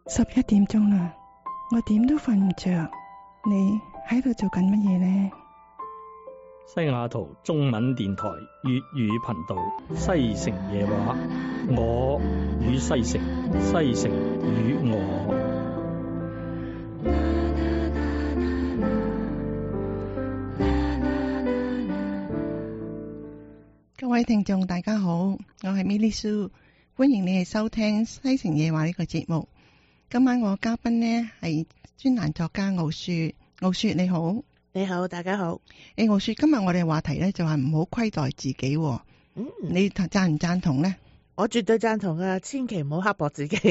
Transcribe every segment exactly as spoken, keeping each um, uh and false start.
十一點鐘啦，我點都瞓唔着。你喺度做緊乜嘢呢？ 西雅圖中文電台粵語頻道西城夜話，我與西城，西城與我。 各位聽眾大家好，我係 Milly Sue， 歡迎你哋收聽西城夜話呢個節目。今晚我嘉賓呢係專欄作家奧雪。奧雪你好。 你好，大家好。 誒，奧雪，今日我哋話題呢就係唔好虧待自己。嗯，你贊唔贊同呢？ 我絕對贊同啊，千祈唔好刻薄自己。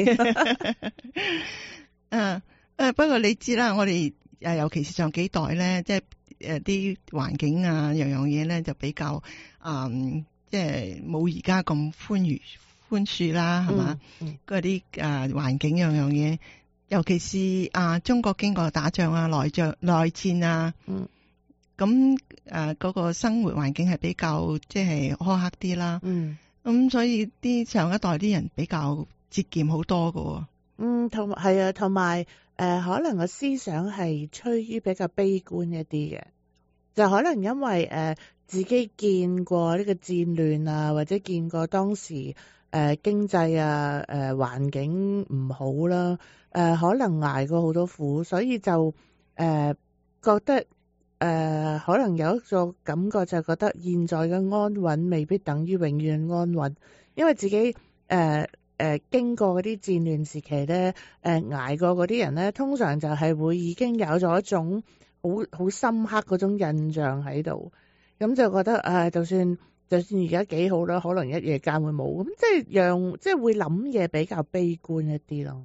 啊誒，不過你知啦，我哋誒尤其是上幾代咧，即係誒啲環境啊，樣樣嘢咧就比較嗯，即係冇而家咁寬裕寬恕啦，係嘛？嗰啲誒環境樣樣嘢，尤其是啊中國經過打仗啊、內戰內戰啊，嗯，咁誒嗰個生活環境係比較即係苛刻啲啦，嗯，咁所以啲上一代啲人比較節儉好多㗎。 嗯，同埋係啊，同埋誒，可能個思想係趨於比較悲觀一啲嘅，就可能因為誒、呃、自己見過呢個戰亂啊，或者見過當時誒、呃、經濟啊、誒、呃、環境唔好啦，誒、呃、可能捱過好多苦，所以就誒、呃、覺得誒、呃、可能有一個感覺就係覺得現在嘅安穩未必等於永遠安穩，因為自己誒。呃誒、呃、經過嗰啲戰亂時期咧，誒、呃、捱過嗰啲人咧，通常就係會已經有咗一種好好深刻嗰種印象喺度，咁就覺得啊、呃，就算就算而家幾好啦，可能一夜間會冇，咁即係讓即係會諗嘢比較悲觀一啲咯。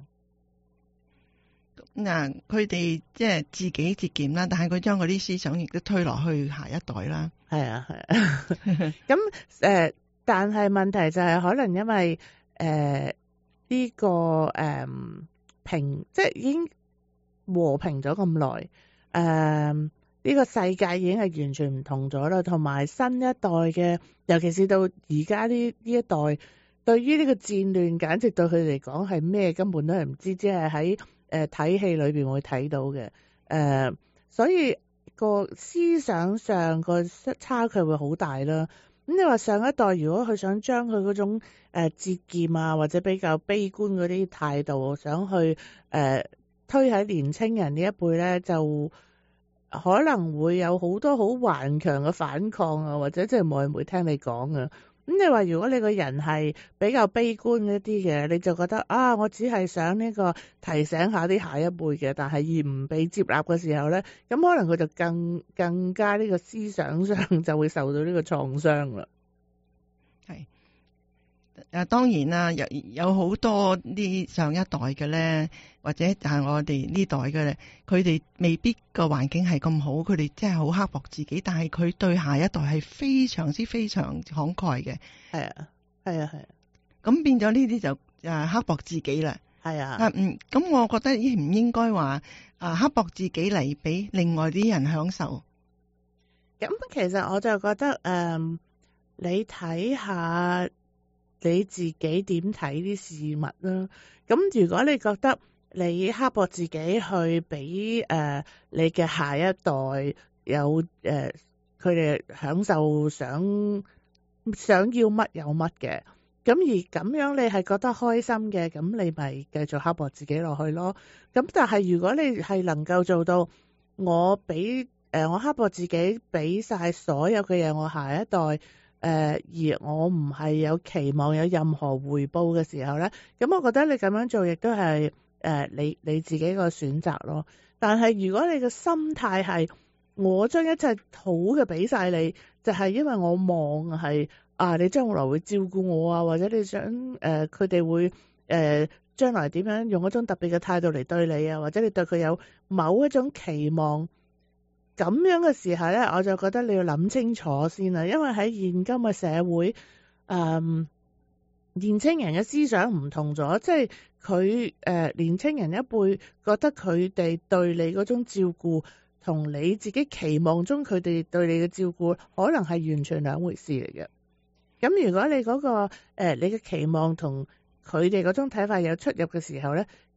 嗱，佢哋即係自己節儉啦，但係佢將嗰啲思想亦都推落去下一代啦。 係啊，係啊。咁誒、呃，但係問題就係可能因為。誒、呃，呢、這個誒、呃、平，即係已經和平咗咁耐，誒、呃、呢、這個世界已經係完全唔同咗啦，同埋新一代嘅，尤其是到而家呢呢一代，對於呢個戰亂，簡直對佢哋嚟講係咩根本都係唔知，只係喺誒睇戲裏邊會睇到嘅，誒、呃，所以個思想上個差距會好大啦。咁你話上一代如果佢想將佢嗰種誒節儉啊，或者比較悲觀嗰啲態度，想去誒、呃、推喺年青人呢一輩咧，就可能會有好多好頑強嘅反抗啊，或者即係冇人會聽你講啊。咁你話如果你個人係比較悲觀一啲嘅，你就覺得啊，我只係想呢個提醒下啲下一輩嘅，但係而唔被接納嘅時候咧，咁可能佢就更更加呢個思想上就會受到呢個創傷啦。 係啊，當然啦，有有好多啲上一代嘅咧，或者係我哋呢代嘅咧，佢哋未必個環境係咁好，佢哋真係好刻薄自己，但係佢對下一代係非常之非常慷慨嘅。係啊，係啊，係啊。咁變咗呢啲就誒刻薄自己啦。係啊。啊嗯，咁我覺得應唔應該話啊刻薄自己嚟俾另外啲人享受？ 咁其實我就覺得誒、嗯，你睇下。你自己點睇啲事物啦？咁如果你覺得你刻薄自己去俾誒、呃、你嘅下一代有誒佢哋享受想想要乜有乜嘅，咁而咁樣你係覺得開心嘅，咁你咪繼續刻薄自己落去咯。咁但係如果你係能夠做到我俾誒、呃、我刻薄自己俾晒所有嘅嘢我下一代。誒、呃，而我唔係有期望有任何回報嘅時候咧，咁我覺得你咁樣做亦都係誒你你自己個選擇咯。但係如果你嘅心態係我將一切好嘅俾晒你，就係、是、因為我望係啊你將來會照顧我啊，或者你想誒佢哋會誒將來點樣用一種特別嘅態度嚟對你啊，或者你對佢有某一種期望。咁樣嘅時候咧，我就覺得你要諗清楚先啦，因為喺現今嘅社會，誒、嗯，年青人嘅思想唔同咗，即係佢誒年青人一輩覺得佢哋對你嗰種照顧，同你自己期望中佢哋對你嘅照顧，可能係完全兩回事嚟嘅。咁如果你嗰、嗰個誒、呃、你嘅期望同佢哋嗰種睇法有出入嘅時候咧，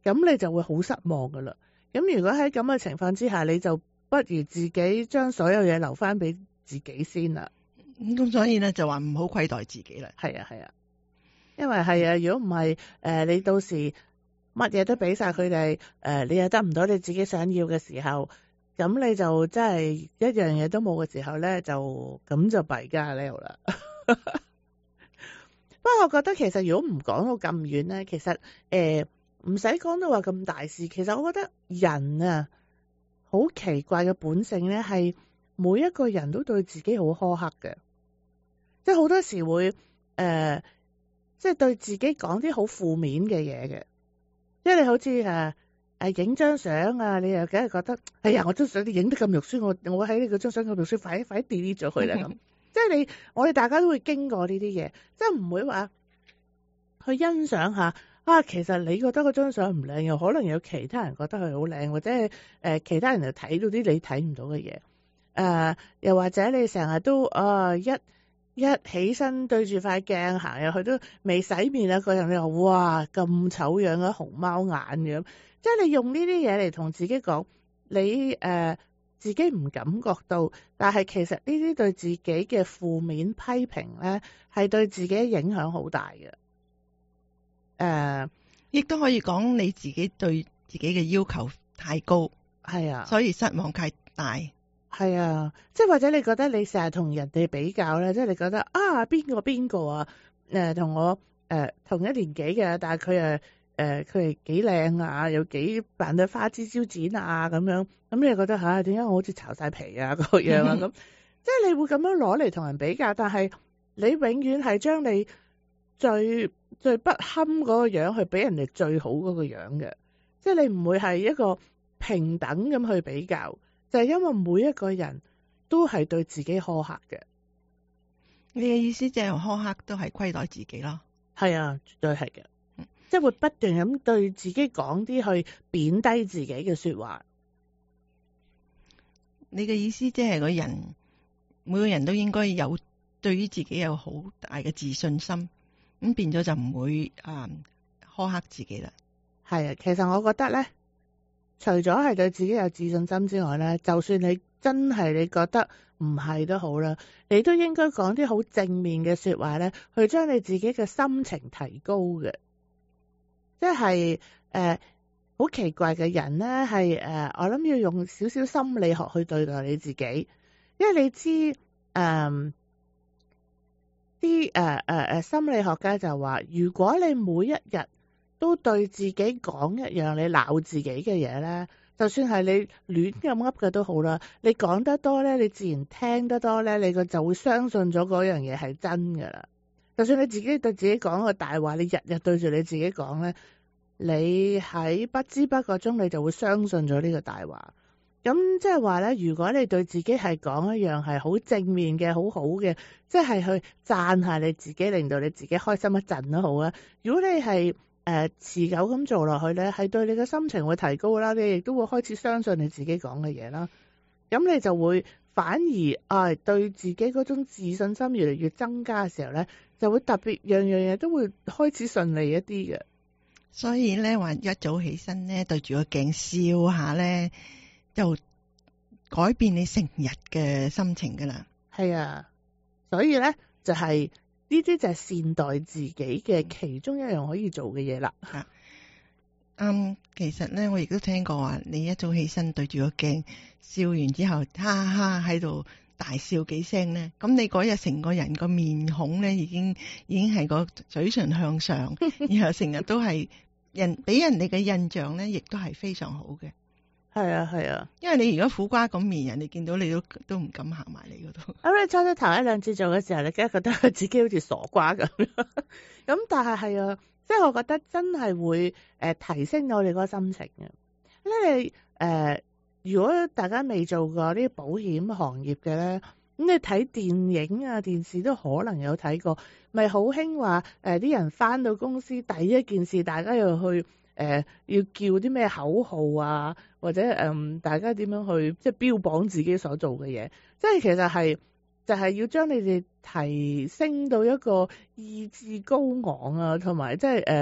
咁你就會好失望噶啦。咁如果喺咁嘅情況之下，你就不如自己將所有嘢留翻俾自己先啦。 咁所以咧就話唔好虧待自己啦。 係啊係啊，因為係啊，如果唔係誒，你到時乜嘢都俾晒佢哋，誒、呃，你又得唔到你自己想要嘅時候，咁你就真係一樣嘢都冇嘅時候咧，就咁就弊家呢啦。不過我覺得其實如果唔講到咁遠咧，其實誒唔使講到話咁大事。其實我覺得人啊，好奇怪嘅本性咧，係每一個人都對自己好苛刻嘅，即係好多時會誒、呃，即係對自己講啲好負面嘅嘢嘅。即係你好似誒誒影張相啊，你又梗係覺得，哎呀，我張相你影得咁肉酸，我我喺呢個張相咁肉酸，快啲快啲 delete 咗佢啦咁。即係你，我哋大家都會經過呢啲嘢，即係唔會話去欣賞下啊。其實你覺得嗰張相唔靚，又可能有其他人覺得佢好靚，或者係誒、呃、其他人就睇到啲你睇唔到嘅嘢。誒、呃，又或者你成日都啊、呃、一一起身對住塊鏡行入去都未洗面啊，個人你話哇咁醜樣啊，熊貓眼咁。即係你用呢啲嘢嚟同自己講，你誒。呃自己唔感覺到，但係其實呢啲對自己嘅負面批評咧，係對自己影響好大嘅。誒、呃， 亦都可以講你自己對自己嘅要求太高， 係啊， 所以失望太大。 係啊，即係或者你覺得你成日同人哋比較咧，即係你覺得啊邊個邊個啊，誒同、呃、我誒、呃、同一年紀嘅，但係佢誒。誒，佢係幾靚啊，又幾扮到花枝招展啊，咁樣，咁你又覺得吓，點解我好似巢晒皮啊個樣啊咁？即係你會咁樣攞嚟同人比較，但係你永遠係將你最最不堪嗰個樣去俾人哋最好嗰個樣嘅，即係你唔會係一個平等咁去比較，就係因為每一個人都係對自己苛刻嘅。 你嘅意思即係苛刻都係虧待自己咯？ 係啊，絕對係嘅。即係會不斷咁對自己講啲去貶低自己嘅說話。 你嘅意思即係個人，每個人都應該有對於自己有好大嘅自信心，咁變咗就唔會啊、嗯、苛刻自己啦。 係啊，其實我覺得咧，除咗係對自己有自信心之外咧，就算你真係你覺得唔係都好啦，你都應該講啲好正面嘅說話咧，去將你自己嘅心情提高嘅。即係誒好奇怪嘅人咧，係誒、呃、我諗要用少少心理學去對待你自己，因為你知誒啲誒誒誒心理學家就話，如果你每一日都對自己講一樣你鬧自己嘅嘢咧，就算係你亂咁噏嘅都好啦，你講得多咧，你自然聽得多咧，你個就會相信咗嗰樣嘢係真噶啦。就算你自己對自己講個大話，你日日對住你自己講咧，你喺不知不覺中你就會相信咗呢個大話。咁即係話咧，如果你對自己係講一樣係好正面嘅、好好嘅，即係去讚下你自己，令到你自己開心一陣都好啊。如果你係誒、呃、持久咁做落去咧，係對你嘅心情會提高啦，你亦都會開始相信你自己講嘅嘢啦。咁你就會反而啊、哎，對自己嗰種自信心越嚟越增加嘅時候咧，就會特別樣樣嘢都會開始順利一啲嘅。 所以咧話一早起身咧，對住個鏡笑下咧，就改變你成日嘅心情噶啦。 係啊，所以咧就係呢啲就係善待自己嘅其中一樣可以做嘅嘢啦。 吓、嗯，嗯，其實咧我亦都聽過話，你一早起身對住個鏡笑完之後，哈哈喺度大笑幾聲咧，咁你嗰日成個人個面孔咧已經已經係個嘴唇向上，然後成日都係人俾人哋嘅印象咧，亦都係非常好嘅。 係啊係啊， 因為你如果苦瓜咁面，人哋見到你都都唔敢行埋你嗰度。 咁你初初頭一兩次做嘅時候，你梗係覺得自己好似傻瓜咁。咁但係係啊，即係我覺得真係會誒提升到你嗰個心情嘅。因為誒，如果大家未做過啲保險行業嘅咧，咁你睇電影啊、電視都可能有睇過，咪好興話誒啲人返到公司第一件事，大家又去。誒、呃，要叫啲咩口號啊，或者誒、呃，大家點樣去即係標榜自己所做嘅嘢，即係其實係就係、是、要將你哋提升到一個意志高昂啊，同埋即係誒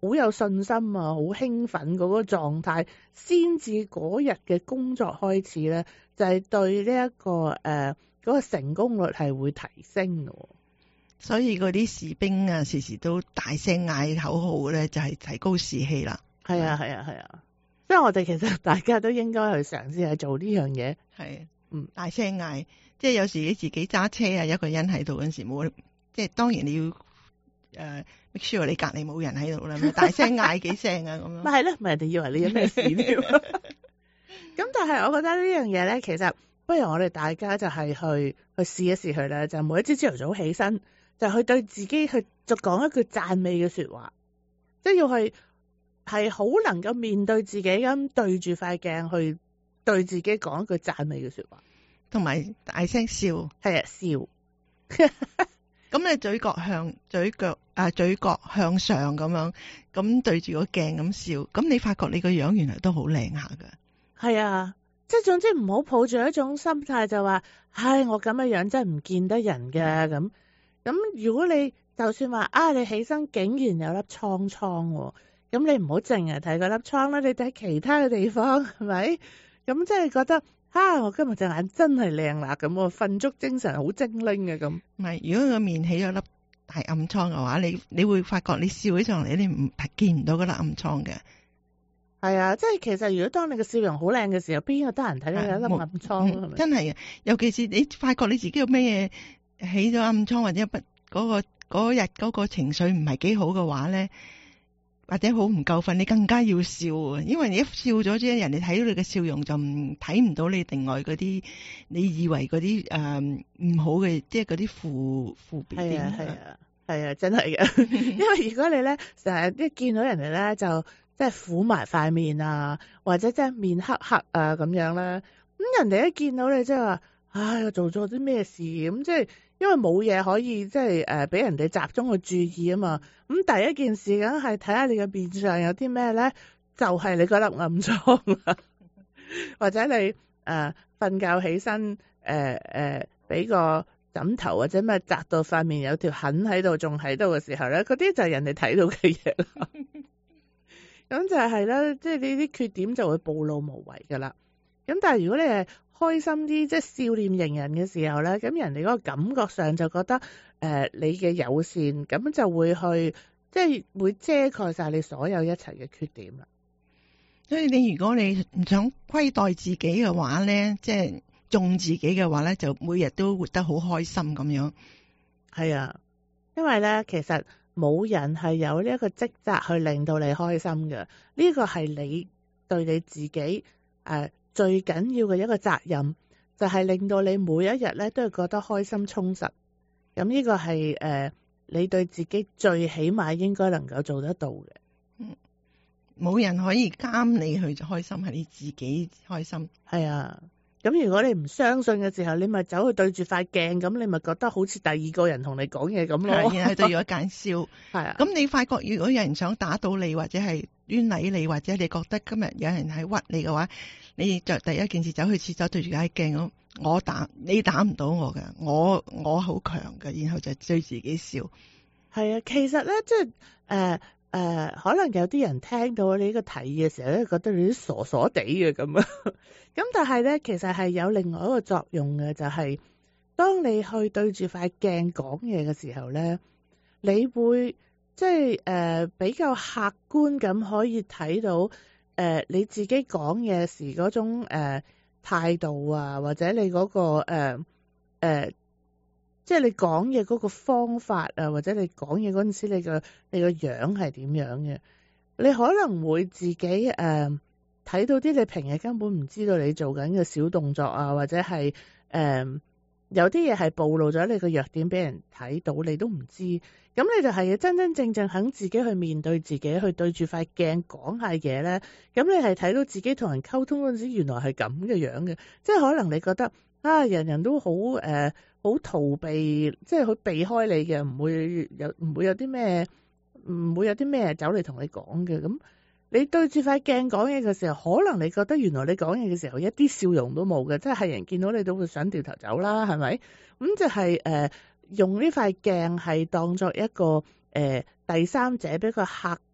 好有信心啊，好興奮嗰個狀態，先至嗰日嘅工作開始咧，就係、是、對呢、這、一個誒嗰、呃那個成功率係會提升嘅。 所以嗰啲士兵啊，時時都大聲嗌口號咧，就係、是、提高士氣啦。 係啊，係啊，係啊，即係我哋其實大家都應該去嘗試去做呢樣嘢。 係， 嗯， 大聲嗌，即係有時你自己揸車啊，一個人喺度嗰陣時冇，即係當然你要誒、呃、make sure 你隔離冇人喺度啦，咪大聲嗌幾聲啊咁樣。 咪係咯，咪人哋以為你有咩事添。咁但係我覺得呢樣嘢咧，其實不如我哋大家就係去去試一試佢啦，就每一朝朝頭早起身，就去對自己去就講一句讚美嘅說話，即係要去係好能夠面對自己咁對住塊鏡去對自己講一句讚美嘅說話， 同埋大聲笑， 係啊笑。 咁你嘴角向嘴角啊嘴角向上咁樣，咁對住個鏡咁笑，咁你發覺你個樣原來都好靚下噶。 係啊，即係總之唔好抱住一種心態就話，唉，我咁嘅樣真係唔見得人嘅咁。咁如果你就算話啊，你起身竟然有粒瘡瘡喎，咁你唔好淨係睇嗰粒瘡啦，你睇其他嘅地方係咪？咁即係覺得啊，我今日隻眼真係靚啦，咁我瞓足精神，好精靈嘅咁。 唔係，如果個面起咗粒大暗瘡嘅話，你你會發覺你笑起上嚟，你唔見唔到嗰粒暗瘡嘅。 係啊，即係其實如果當你嘅笑容好靚嘅時候，邊個得閒睇你有一粒暗瘡係咪？ 真係嘅，尤其是你發覺你自己有咩嘢起咗暗瘡，或者不嗰個嗰日嗰個情緒唔係幾好嘅話咧，或者好唔夠瞓，你更加要笑啊！因為你一笑咗之後，人哋睇到你嘅笑容就唔睇唔到你另外嗰啲你以為嗰啲誒唔好嘅，即係嗰啲負負面啲。 係啊係啊係啊，真係嘅。因為如果你咧成日一見到人哋咧就即係苦埋塊面啊，或者即係面黑黑啊咁樣咧，咁人哋一見到你即係話，唉，我做咗啲咩事咁，即係因為冇嘢可以即係誒俾人哋集中去注意啊嘛。咁第一件事梗係睇下你嘅面上有啲咩咧，就係、是、你嗰粒暗瘡啦，或者你誒瞓、呃、覺起身誒誒俾個枕頭或者咩扎到塊面有條痕喺度，仲喺度嘅時候咧，嗰啲就係人哋睇到嘅嘢啦。咁就係啦，即係呢啲缺點就會暴露無遺噶啦。咁但係如果你係開心啲，即係笑臉迎人嘅時候咧，咁人哋嗰個感覺上就覺得誒、呃、你嘅友善，咁就會去即係會遮蓋晒你所有一切嘅缺點啦。 所以你如果你唔想虧待自己嘅話咧，即係縱自己嘅話咧，就每日都活得好開心咁樣。 係啊，因為咧其實冇人係有呢一個職責去令到你開心嘅，呢個係你對你自己誒、呃、最緊要嘅一個責任，就係、是、令到你每一日咧都係覺得開心充實。咁呢個係誒、呃、你對自己最起碼應該能夠做得到嘅。 嗯，冇人可以監你去開心，係你自己開心。 係啊。咁如果你唔相信嘅時候，你咪走去對住塊鏡，咁你咪覺得好似第二個人同你講嘢咁咯。 然後對住一間笑。 係啊。咁你發覺如果有人想打倒你，或者係冤禮你，或者你覺得今日有人係屈你嘅話，你就第一件事走去廁所對住塊鏡，我打你打唔到我㗎，我我好強㗎，然後就對自己笑。 係啊，其實咧即係誒誒，可能有啲人聽到你呢個提議嘅時候咧，覺得你啲傻傻地嘅咁啊。咁但係咧，其實係有另外一個作用嘅，就係、是、當你去對住塊鏡講嘢嘅時候咧，你會即係誒比較客觀咁可以睇到誒、呃、你自己講嘢時嗰種誒、呃、態度啊，或者你嗰、那個誒誒、呃呃，即係你講嘢嗰個方法啊，或者你講嘢嗰陣時你個你個樣係點樣嘅，你可能會自己誒。呃睇到啲你平日根本唔知道你做緊嘅小動作啊，或者係誒、呃、有啲嘢係暴露咗你個弱點俾人睇到，你都唔知。咁你就係要真真正正肯自己去面對自己，去對住塊鏡講下嘢咧。咁你係睇到自己同人溝通嗰陣時，原來係咁嘅樣嘅。即係可能你覺得啊，人人都好誒好逃避，即係好避開你嘅，唔會有唔會有啲咩唔會有啲咩走嚟同你講嘅咁。你對住塊鏡講嘢嘅時候，可能你覺得原來你講嘢嘅時候一啲笑容都冇嘅，即係人見到你都會想掉頭走啦，係咪？咁就係、是、誒、呃、用呢塊鏡係當作一個誒、呃、第三者比較客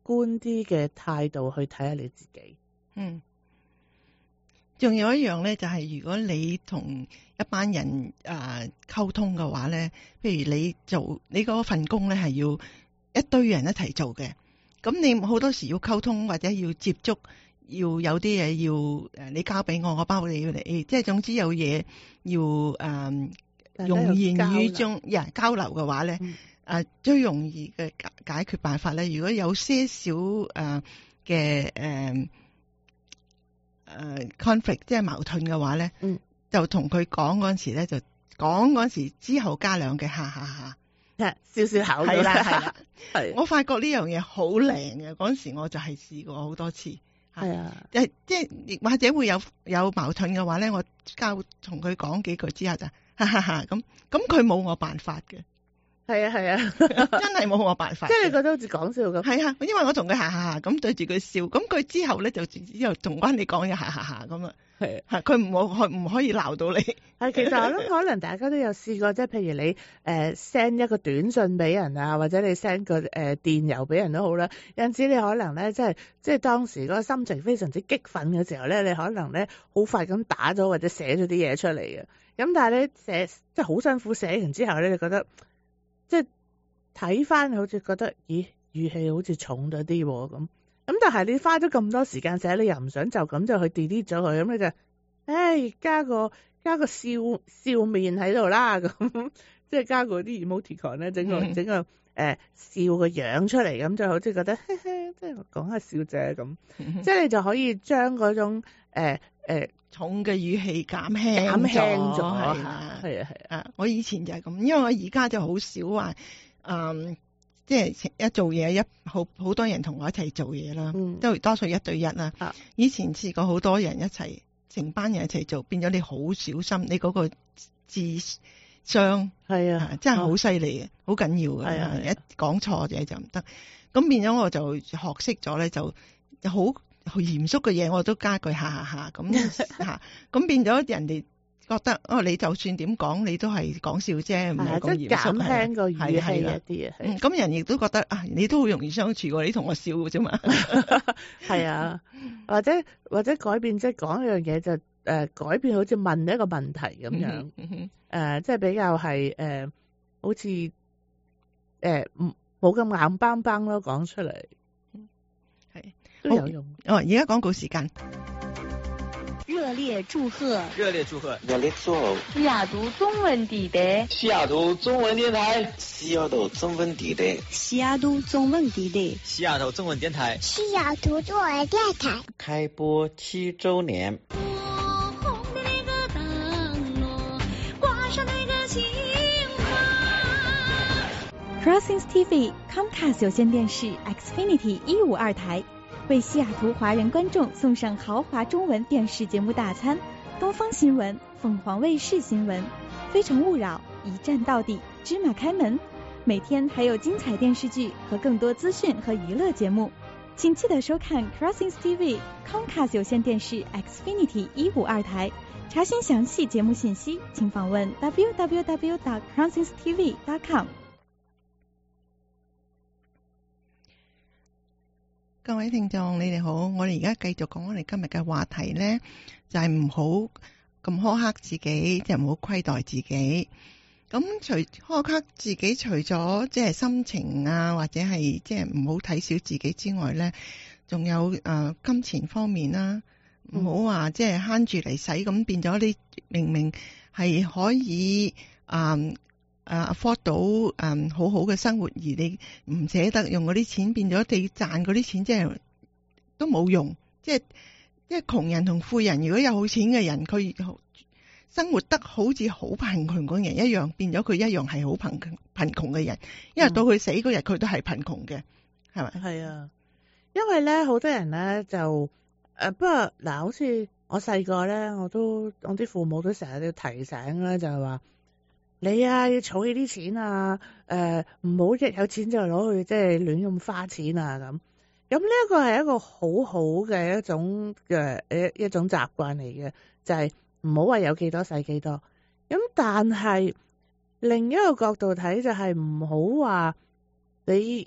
觀啲嘅態度去睇下你自己。 嗯。仲有一樣咧，就係、是、如果你同一班人誒溝、呃、通嘅話咧，譬如你做你嗰份工咧係要一堆人一齊做嘅，咁你好多時要溝通或者要接觸，要有啲嘢要誒你交俾我，我包你要嚟，即係總之有嘢要誒、呃、用言語中人交流嘅話咧，誒、嗯呃、最容易嘅解解決辦法咧，如果有些少誒嘅誒。呃誒、uh, conflict 即係矛盾嘅話咧，嗯，就同佢講嗰陣時咧，就講嗰陣時之後加兩句哈哈哈， 笑笑口係啦係啦， 係。 我發覺呢樣嘢好靈嘅，嗰陣時我就係試過好多次，係啊，即係即係或者會有有矛盾嘅話咧，我交同佢講幾句之後就哈哈哈咁，咁佢冇我辦法嘅。 係啊係啊， 真係冇我辦法。 即係你覺得好似講笑咁。 係啊，因為我同佢下下下咁對住佢笑，咁佢之後咧就之後同翻你講嘢下下下咁啊。係係，佢唔可唔可以鬧到你？ 係，其實我諗可能大家都有試過，即係譬如你誒 send、呃、一個短信俾人啊，或者你 send 個誒、呃、電郵俾人都好啦。有陣時你可能咧，即係即係當時嗰個心情非常之激憤嘅時候咧，你可能咧好快咁打咗或者寫咗啲嘢出嚟嘅。咁但係咧寫即係好辛苦寫完之後咧，你覺得即係睇翻好似覺得，咦語氣好似重咗啲咁。咁但係你花咗咁多時間寫，你又唔想就咁就去 delete 咗佢，咁你就，唉，加個加個笑笑面喺度啦，咁即係加個啲 emoticon 咧，整個整個誒、呃、笑個樣出嚟，咁就好似覺得，嘿嘿，即係講下笑啫咁，即係你就可以將嗰種誒誒、呃呃、 重嘅語氣減輕減輕咗， 係啊係啊係啊， 我以前就係咁，因為我而家就好少話，嗯。即係一做嘢一好好多人同我一齊做嘢啦，都、嗯、多數一對一啦、啊。以前試過好多人一齊，成班人一齊做，變咗你好小心，你嗰個智商係啊，真係好犀利嘅，好緊要嘅。啊、一講錯嘢就唔得。咁變咗我就學識咗咧，就好嚴肅嘅嘢我都加句下下下咁嚇，咁變咗人哋覺得哦，你就算點講，你都係講笑啫，唔係咁嚴肅。減輕個語氣一啲啊，咁、嗯、人亦都覺得啊，你都好容易相處喎，你同我笑嘅啫嘛。係啊，或者或者改變即係講一樣嘢就誒、呃、改變，好似問一個問題咁樣，誒、嗯呃、即係比較係誒、呃、好似誒唔冇咁硬邦邦咯，講出嚟係都有用。哦，而家廣告時間。 熱烈祝賀！ 熱烈祝賀！ 熱烈祝賀！ 西雅圖中文地帶， 西雅圖中文電台， 西雅圖中文地帶， 西雅圖中文地帶， 西雅圖中文電台， 西雅圖中文電台開播七週年。 Crossings T V Comcast 有線電視 Xfinity 一五二台。為西雅圖華人觀眾送上豪華中文電視節目大餐，東方新聞、鳳凰衛視新聞、非誠勿擾、一站到底、芝麻開門，每天還有精彩電視劇和更多資訊和娛樂節目，請記得收看 Crossings T V Comcast 有線電視 Xfinity 一五二台。查詢詳細節目信息，請訪問 w w w dot crossings t v dot com。 各位聽眾，你哋好，我哋而家繼續講我哋今日嘅話題呢，就係唔好咁苛刻自己，即係唔好虧待自己。咁除苛刻自己，除咗即係心情啊，或者係即係唔好睇小自己之外呢，仲有誒、呃、金錢方面啦，唔好話即係慳住嚟使，咁變咗你明明係可以誒。呃誒 afford 到誒、嗯、好好嘅生活，而你唔捨得用嗰啲錢，變咗你賺嗰啲錢，即係都冇用。即係即係窮人同富人，如果有好錢嘅人，佢生活得好似好貧窮嗰人一樣，變咗佢一樣係好貧貧窮嘅人，因為到佢死嗰日，佢都係貧窮嘅，係咪？係啊，因為咧好多人咧就誒、呃，不過嗱，好似我細個咧，我都我啲父母都成日要提醒咧，就係話。你啊，要儲起啲錢啊，誒、呃，唔好一有錢就攞去即係亂咁花錢啊咁。咁呢一個係一個好好嘅一種嘅一一種習慣嚟嘅，就係唔好話有幾多使幾多。咁但係另一個角度睇就係唔好話你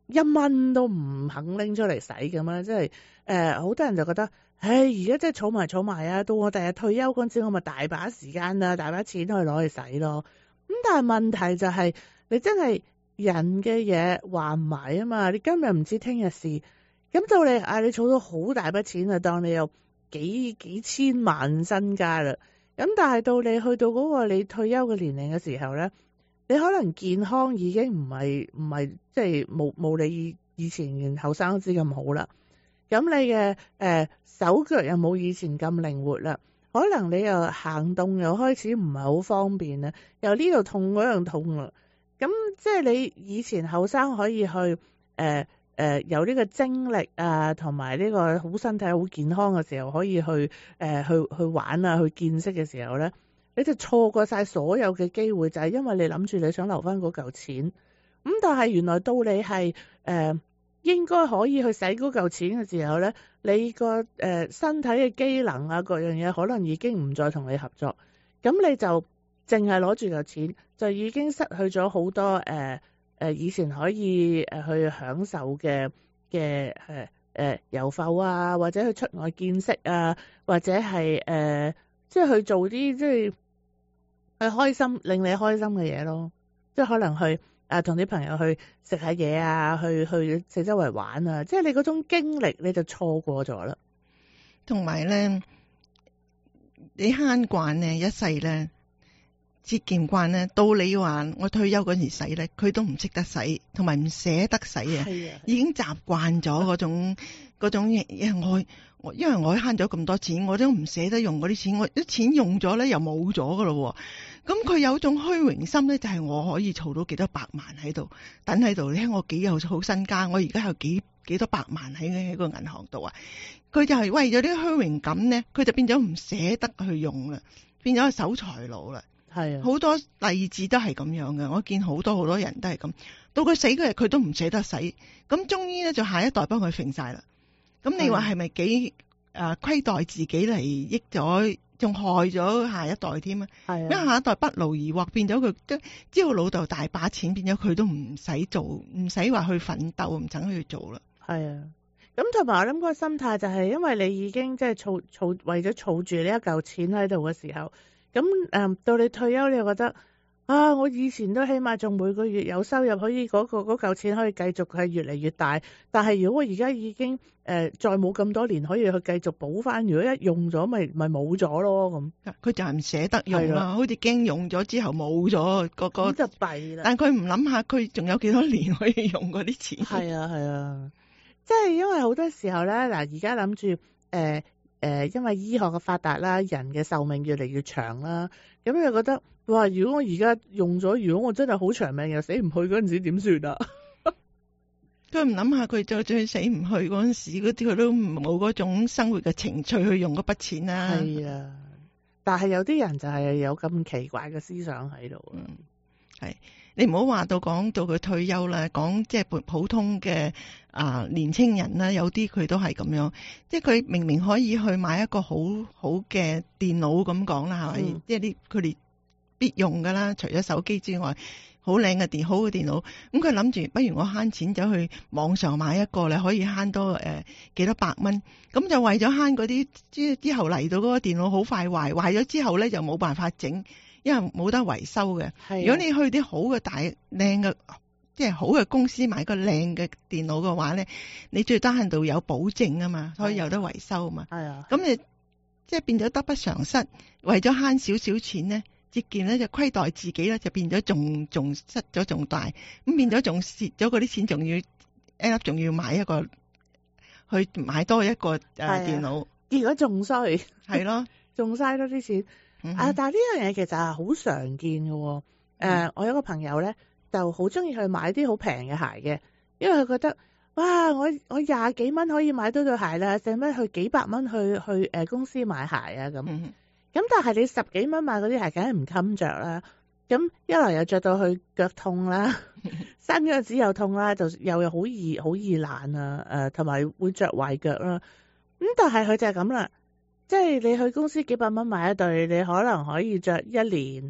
一蚊都唔肯拎出嚟使咁樣，即係誒好多人就覺得，唉而家即係儲埋儲埋啊，到我第日退休嗰陣時，我咪大把時間啊，大把錢可以攞去使咯。咁但係問題就係、是、你真係人嘅嘢還唔埋啊嘛，你今日唔知聽日事，咁到你啊你儲到好大筆錢啊，當你有幾幾千萬身家啦，咁但係到你去到嗰個你退休嘅年齡嘅時候咧，你可能健康已經唔係唔係即係冇冇你以前後生嗰時咁好啦，咁你嘅誒、呃、手腳又冇以前咁靈活啦，可能你又行動又開始唔係好方便啦，又呢度痛嗰樣痛啦，咁即係你以前後生可以去誒。呃誒、呃、有呢個精力啊，同埋呢個好身體好健康嘅時候，可以去誒、呃、去去玩啊，去見識嘅時候咧，你就錯過晒所有嘅機會，就係、是、因為你諗住你想留翻嗰嚿錢，咁但係原來到你係誒、呃、應該可以去使嗰嚿錢嘅時候咧，你個誒、呃、身體嘅機能啊各樣嘢可能已經唔再同你合作，咁你就淨係攞住嚿錢，就已經失去咗好多誒。呃誒、呃、以前可以誒去享受嘅嘅誒誒遊埠啊，或者去出外見識啊，或者係誒、呃、即係去做啲即係去開心令你開心嘅嘢咯，即係可能去啊同啲朋友去食下嘢啊，去去四周圍玩啊，即係你嗰種經歷你就錯過咗啦。 同埋咧，你慳慣咧一世咧。節儉慣咧，到你話我退休嗰時使咧，佢都唔識得使，同埋唔捨得使啊！已經習慣咗嗰種嗰種嘢，因為我我因為我慳咗咁多錢，我都唔捨得用嗰啲錢，我啲錢用咗咧又冇咗噶咯。咁佢有種虛榮心咧，就係、是、我可以儲到幾多百萬喺度，等喺度。你睇我幾有好身家，我而家有幾幾多百萬喺喺個銀行度啊！佢就係為咗啲虛榮感咧，佢就變咗唔捨得去用啦，變咗個守財奴啦。係啊，好多例子都係咁樣嘅，我見好多好多人都係咁，到佢死嗰日佢都唔捨得使，咁終於咧就下一代幫佢揈晒啦。咁你話係咪幾誒虧待自己嚟益咗，仲害咗下一代添啊？係啊，因為下一代不勞而獲，變咗佢都知道老豆大把錢，變咗佢都唔使做，唔使話去奮鬥，唔使去做啦。係啊，咁同埋我諗個心態就係因為你已經即係儲儲為咗儲住呢一嚿錢喺度嘅時候。咁誒、嗯，到你退休，你又覺得啊，我以前都起碼仲每個月有收入，可以嗰、嗰個嗰嚿錢可以繼續係越嚟越大。但係如果我而家已經誒、呃、再冇咁多年可以去繼續補翻，如果一用咗咪咪冇咗咯咁。佢就係唔捨得用啦，好似驚用咗之後冇咗個個。咁就弊啦。但係佢唔諗下，佢仲有幾多年可以用嗰啲錢？係啊係啊，即係因為好多時候咧，嗱而家諗住誒。呃誒、呃，因為醫學嘅發達啦，人嘅壽命越嚟越長啦，咁你覺得哇，如果我而家用咗，如果我真係好長命又死唔去嗰陣時點算啊？佢唔諗下，佢就最死唔去嗰陣時，嗰啲佢都冇嗰種生活嘅情趣去用嗰筆錢啦。係啊，但係有啲人就係有咁奇怪嘅思想喺度啊。係、嗯、你唔好話到講到佢退休啦，講即係普普通嘅。啊，年青人啦，有啲佢都係咁樣，即係佢明明可以去買一個好好嘅電腦咁講啦，係咪？嗯、即係啲佢哋必用噶啦，除咗手機之外，好靚嘅電好嘅電腦，咁佢諗住，不如我慳錢走去網上買一個咧，可以慳多誒幾、呃、多百蚊，咁就為咗慳嗰啲之之後嚟到嗰個電腦好快壞，壞咗之後咧就冇辦法整，因為冇得維修嘅。如果你去啲好嘅大靚嘅。即係好嘅公司買個靚嘅電腦嘅話咧，你最低限度有保證啊嘛，可以有得維修啊嘛。係啊，咁你即係變咗得不償失，為咗慳少少錢咧，節儉咧就虧待自己咧，就變咗仲仲失咗仲大，咁變咗仲蝕咗嗰啲錢，仲要 end up 仲要買一個去買多一個誒電腦，結果仲衰，係咯，仲嘥多啲錢。嗯、啊！但係呢樣嘢其實係好常見嘅。誒、呃嗯，我有個朋友咧。就好中意去買啲好平嘅鞋嘅，因為佢覺得哇，我我廿幾蚊可以買到對鞋啦，使乜去幾百蚊去去誒、呃、公司買鞋啊咁。咁、嗯、但係你十幾蚊買嗰啲鞋，梗係唔襟着啦。咁一來又着到去腳痛啦，生咗隻又痛啦，就又又好易好易爛啊，誒同埋會着壞腳啦。咁但係佢就係咁啦，即係你去公司幾百蚊買一對，你可能可以着一年。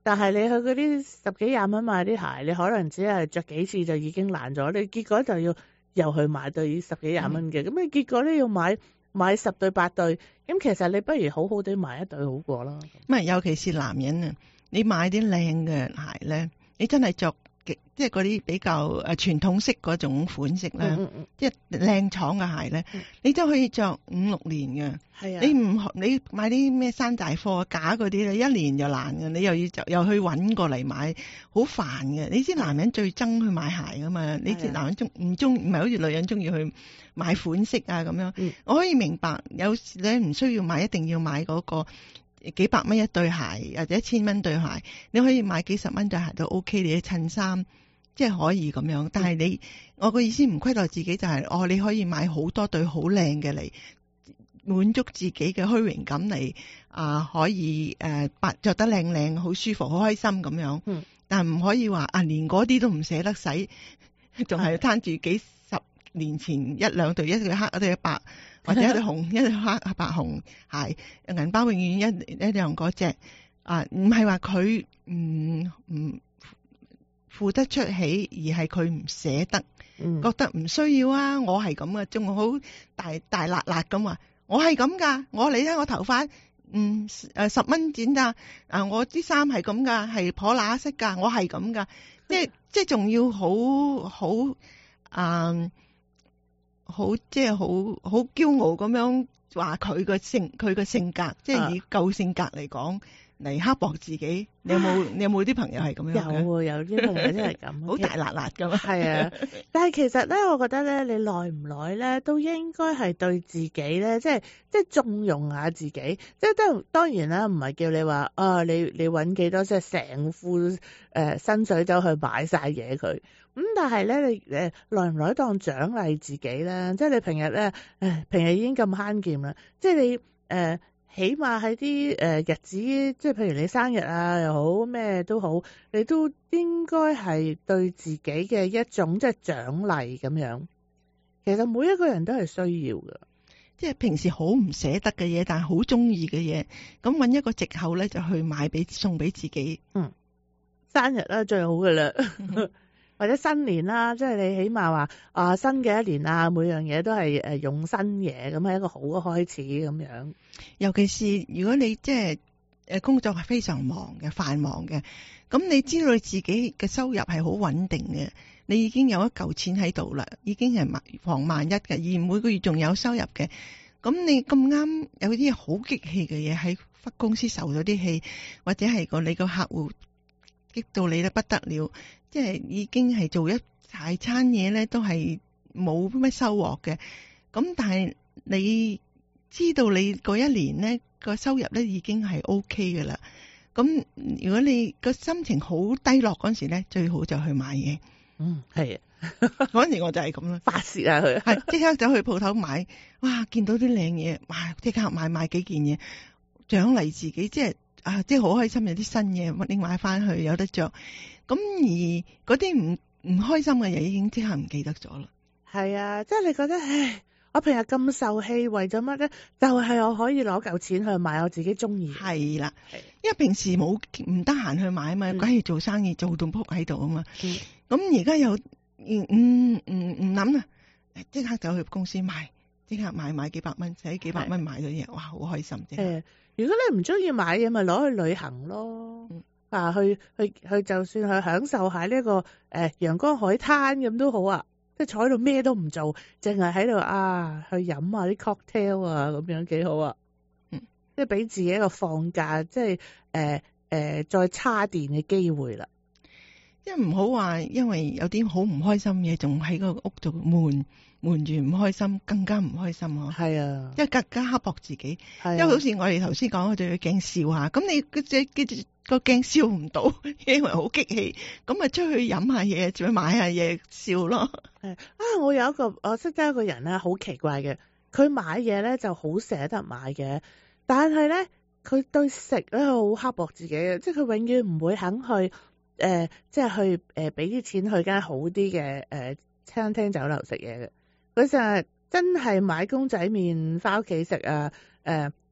但係你去嗰啲十幾廿蚊買啲鞋，你可能只係着幾次就已經爛咗，你結果就要又去買對十幾廿蚊嘅，咁、嗯、你結果咧要買買十對八對，咁其實你不如好好地買一對好過啦。 唔係，尤其是男人啊，你買啲靚嘅鞋咧，你真係着即係嗰啲比較誒傳統式嗰種款式咧，嗯嗯嗯即係靚廠嘅鞋咧，嗯、你都可以着五六年嘅。係啊，你唔你買啲咩山寨貨假嗰啲咧，一年就爛嘅，你又要就又去揾過嚟買，好煩嘅。你知男人最憎去買鞋噶嘛？你知男人中唔中唔係好似女人中意去買款式啊咁樣。嗯、我可以明白，有時你唔需要買，一定要買嗰個幾百蚊一對鞋或者一千蚊對鞋，你可以買幾十蚊對鞋都 OK。你嘅襯衫即係可以咁樣，但係你我個意思唔虧待自己就係、是、哦，你可以買好多對好靚嘅嚟滿足自己嘅虛榮感嚟啊，可以誒白着得靚靚，好舒服，好開心咁樣。嗯，但係唔可以話啊，連嗰啲都唔捨得使，仲係攤住幾十年前一兩對，一對黑，一對白，或者一對紅，一對黑白紅鞋，銀包永遠一一樣嗰隻啊，唔係話佢唔唔付得出起，而係佢唔捨得，嗯、覺得唔需要啊。我係咁嘅，仲好大大辣辣咁話，我係咁噶。我你睇我頭髮，嗯誒十蚊剪噶，啊我啲衫係咁噶，係破乸色噶，我係咁噶，即係即係仲要好好啊，好即係好好驕傲咁樣話佢個性佢個性格，即係以舊性格嚟講。嚟刻薄自己，你有冇你有冇啲朋友係咁樣嘅？有有啲朋友真係咁，好大辣辣噶嘛。係啊，但係其實咧，我覺得咧，你耐唔耐咧，都應該係對自己咧，即係即係縱容下自己。即係當當然啦，唔係叫你話啊，你你揾幾多即係成副誒薪水走去買晒嘢佢。咁但係咧，你誒耐唔耐當獎勵自己咧？即係你平日咧，誒平日已經咁慳儉啦，即係你誒。呃起碼喺啲誒日子，即係譬如你生日啊又好，咩都好，你都應該係對自己嘅一種即係獎勵咁樣。其實每一個人都係需要嘅，即係平時好唔捨得嘅嘢，但係好中意嘅嘢，咁揾一個藉口咧就去買俾送俾自己。嗯，生日啦最好噶啦。或者新年啦，即係你起碼話啊新嘅一年啊，每樣嘢都係誒用新嘢，咁係一個好嘅開始咁樣。尤其是如果你即係誒工作係非常忙嘅、繁忙嘅，咁你知道你自己嘅收入係好穩定嘅，你已經有一嚿錢喺度啦，已經係防萬一嘅，而每個月仲有收入嘅，咁你咁啱有啲好激氣嘅嘢喺公司受咗啲氣，或者係個你個客戶激到你咧不得了。即係已經係做一大餐嘢咧，都係冇乜收穫嘅。咁但係你知道你嗰一年咧個收入咧已經係 O K 嘅啦。咁如果你個心情好低落嗰時咧，最好就去買嘢。嗯，係啊，嗰陣時我就係咁啦，發泄啊佢，係即刻走去鋪頭買。哇，見到啲靚嘢，哇，即刻買買幾件嘢，獎勵自己，即係啊，即係好開心有啲新嘢拎買翻去有得着。咁而嗰啲唔唔開心嘅嘢已經即刻唔記得咗啦。係啊，即係你覺得，唉，我平日咁受氣，為咗乜咧？就係、是、我可以攞嚿錢去買我自己中意。係啦，因為平時冇唔得閒去買啊嘛，梗係做生意做到仆喺度啊嘛。咁而家又唔唔唔唔諗啦，即刻走去公司買，即刻買買幾百蚊，使幾百蚊買咗嘢，哇，好開心啫。誒，如果你唔中意買嘢，咪攞去旅行咯。嗯啊，去去去，就算去享受下呢、這、一個誒、呃、陽光海灘咁都好啊，即係坐喺度咩都唔做，淨係喺度啊去飲啊啲 cocktail 啊咁樣幾好啊，嗯，即係俾自己一個放假，即係誒誒再叉電嘅機會啦。即係唔好話，因為有啲好唔開心嘢，仲喺個屋度悶悶住唔開心，更加唔開心嗬。係啊，即係更加刻薄自己。係、啊，因為好似我哋頭先講，我對鏡笑下，咁你嗰隻嘅個鏡笑唔到，因為好激氣，咁咪出去飲下嘢，再買下嘢笑咯。係啊，我有一個我識得一個人咧，好奇怪嘅，佢買嘢咧就好捨得買嘅，但係咧佢對食咧好刻薄自己嘅，即係佢永遠唔會肯去。誒、呃，即係去誒，俾、呃、啲錢去間好啲嘅誒餐廳酒樓食嘢嘅。佢成日真係買公仔麵翻屋企食啊，誒、呃，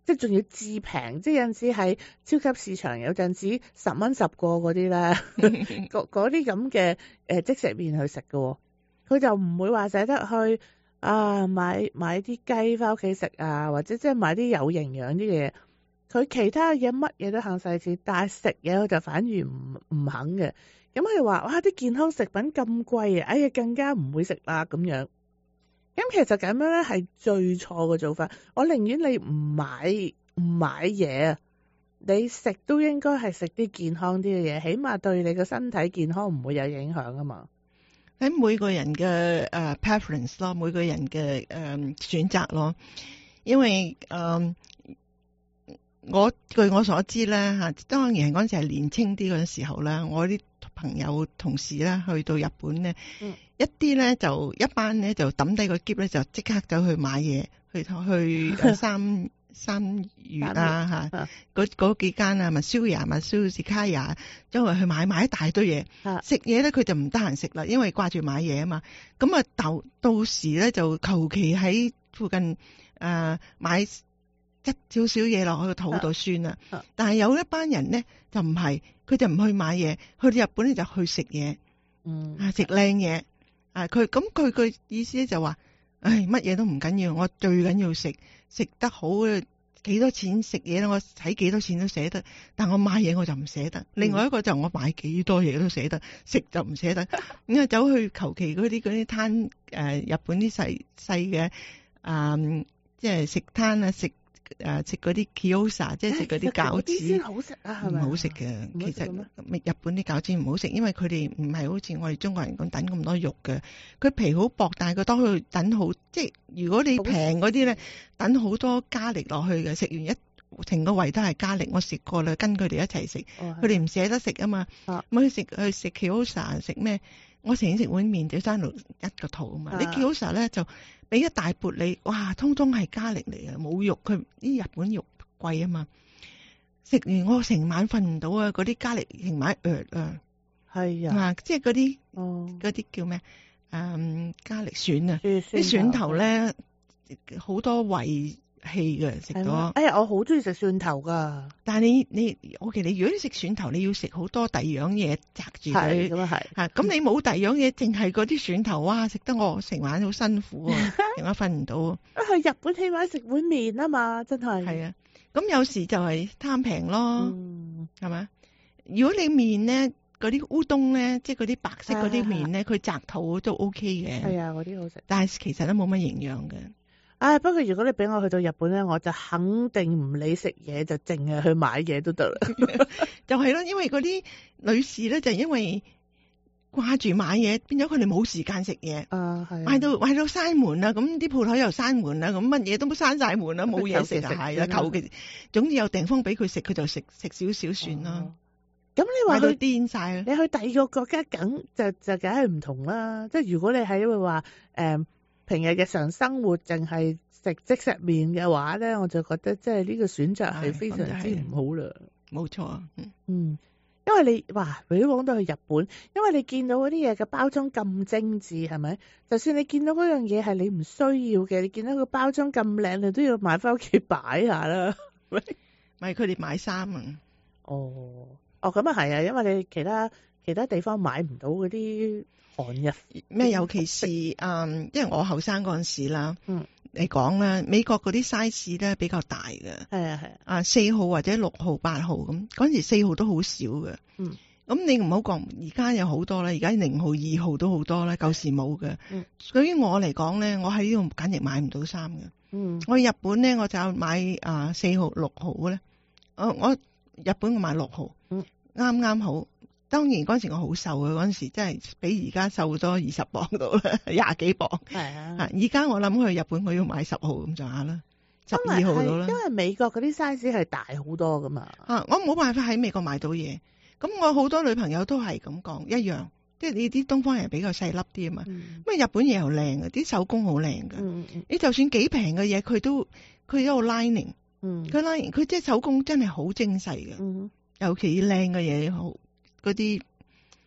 即係仲要至平，即係有陣時喺超級市場有陣時十蚊十個嗰啲咧，嗰嗰啲咁嘅誒即食麵去食嘅喎，佢就唔會話捨得去啊買買啲雞翻屋企食啊，或者即係買啲有營養啲嘅嘢。佢其他嘢乜嘢都肯使錢，但係食嘢佢就反而唔唔肯嘅。咁佢哋話：哇！啲健康食品咁貴啊，哎呀更加唔會食啦咁樣。咁其實咁樣咧係最錯嘅做法。我寧願你唔買唔買嘢啊，你食都應該係食啲健康啲嘅嘢，起碼對你個身體健康唔會有影響啊嘛。 喺每個人嘅誒、uh, preference 咯，每個人嘅誒、uh, 選擇咯，因為誒。Uh, 我據我所知咧嚇，當然係嗰陣時係年青啲嗰陣時候咧，我啲朋友同事咧去到日本咧，嗯、一啲咧就一班咧就抌低個篋咧就即刻走去買嘢，去去三三月啊嚇，嗰嗰幾間啊，咪燒牙咪燒士卡牙，周圍去買買一大堆嘢，食嘢咧佢就唔得閒食啦，因為掛住買嘢啊嘛，咁啊到到時咧就求其喺附近誒、呃、買。一少少嘢落去個肚度算啦，啊啊、但係有一班人咧就唔係，佢就唔去買嘢，去到日本咧就去食嘢，嗯啊食靚嘢，啊佢咁佢個意思咧就話，唉乜嘢都唔緊要，我最緊要食食得好嘅，幾多錢食嘢咧，我使幾多錢都捨得，但我買嘢我就唔捨得。嗯、另外一個就我買幾多嘢都捨得，食就唔捨得，咁啊走去求其嗰啲嗰啲攤誒日本啲細細嘅啊即係食攤啊食。誒食嗰啲 kiosk 即係食嗰啲餃子，先好食啊，係咪？唔好食嘅，其實日本啲餃子唔好食，因為佢哋唔係好似我哋中國人咁等咁多肉嘅，佢皮好薄，但係佢當佢等好，即係如果你平嗰啲咧，等好多加力落去嘅，食完一成個胃都係加力。我食過啦，跟佢哋一齊食，佢哋唔捨得食啊嘛，咁去食去食 kiosk 食咩？我成日食碗麵，就生到一個肚啊嘛，你 kiosk 咧就。俾一大缽你，哇，通通係加力嚟嘅，冇肉，佢啲日本肉貴啊嘛。食完我成晚瞓唔到啊，嗰啲加力成晚噥啊，係啊，即係嗰啲，嗰啲叫咩？誒，加力蒜啊，啲蒜頭咧好多胃氣嘅，食咗。 哎呀，我好中意食蒜頭噶。 但係你你，我其實如果你食蒜頭，你要食好多第二樣嘢擲住佢。咁啊係。嚇，咁你冇第二樣嘢，淨係嗰啲蒜頭，哇！食得我成晚好辛苦啊，成晚瞓唔到。啊， 去日本起碼食碗麵啊嘛，真係。 係啊，咁有時就係貪平咯，係咪、嗯？如果你麵咧，嗰啲烏冬咧，即係嗰啲白色嗰啲麵咧，佢擲肚都 OK 嘅。係啊，嗰啲好食。但係其實都冇乜營養嘅。 唉、哎，不過如果你俾我去到日本咧，我就肯定唔理食嘢，就淨係去買嘢都得啦。 就係咯，因為嗰啲女士咧就因為掛住買嘢，變咗佢哋冇時間食嘢。啊，係。買到買到閂門啦，咁啲鋪頭又閂門啦，咁乜嘢都冇閂晒門啦，冇嘢食就係啦，求其總之有地方俾佢食，佢就食食少少算啦。 咁、哦、你話佢癲晒， 你去第二個國家梗就就梗係唔同啦。即係如果你喺會話誒。嗯平日嘅日常生活淨係食即食麵嘅話咧，我就覺得即係呢個選擇係非常之唔好啦。 冇錯，嗯， 嗯，因為你哇，如果講到去日本，因為你見到嗰啲嘢嘅包裝咁精緻，係咪？就算你見到嗰樣嘢係你唔需要嘅，你見到個包裝咁靚，你都要買翻屋企擺下啦。 咪佢哋買衫啊？ 哦，哦，咁啊係啊，因為你其他其他地方買唔到嗰啲。韓日咩？尤其是嗯，因為我後生嗰陣時啦，嗯，嚟講啦，美國嗰啲 size 咧比較大嘅，係啊係啊，啊四號或者六號、八號咁，嗰陣時四號都好少嘅，嗯，咁你唔好講，而家有好多啦，而家零號、二號都好多啦，舊時冇嘅，嗯，對於我嚟講咧，我喺呢度簡直買唔到衫嘅，嗯，我去日本咧，我就買啊四號、六號咧，我我日本我買六號，嗯，啱啱好。當然嗰陣時我好瘦嘅，嗰陣時真係比而家瘦咗二十磅到啦，廿幾磅。係啊，而家我諗去日本我要買十號咁上下啦，十二號到啦。 因為美國嗰啲 size 係大好多噶嘛。 啊，我冇辦法喺美國買到嘢。咁我好多女朋友都係咁講，一樣，即係你啲東方人比較細粒啲啊嘛。咁、嗯、日本嘢又靚嘅，啲手工好靚嘅。嗯嗯、你就算幾平嘅嘢，佢都佢有 lining， 佢 lining， 佢即係手工真係好精細嘅。嗯、尤其靚嘅嘢好。嗰啲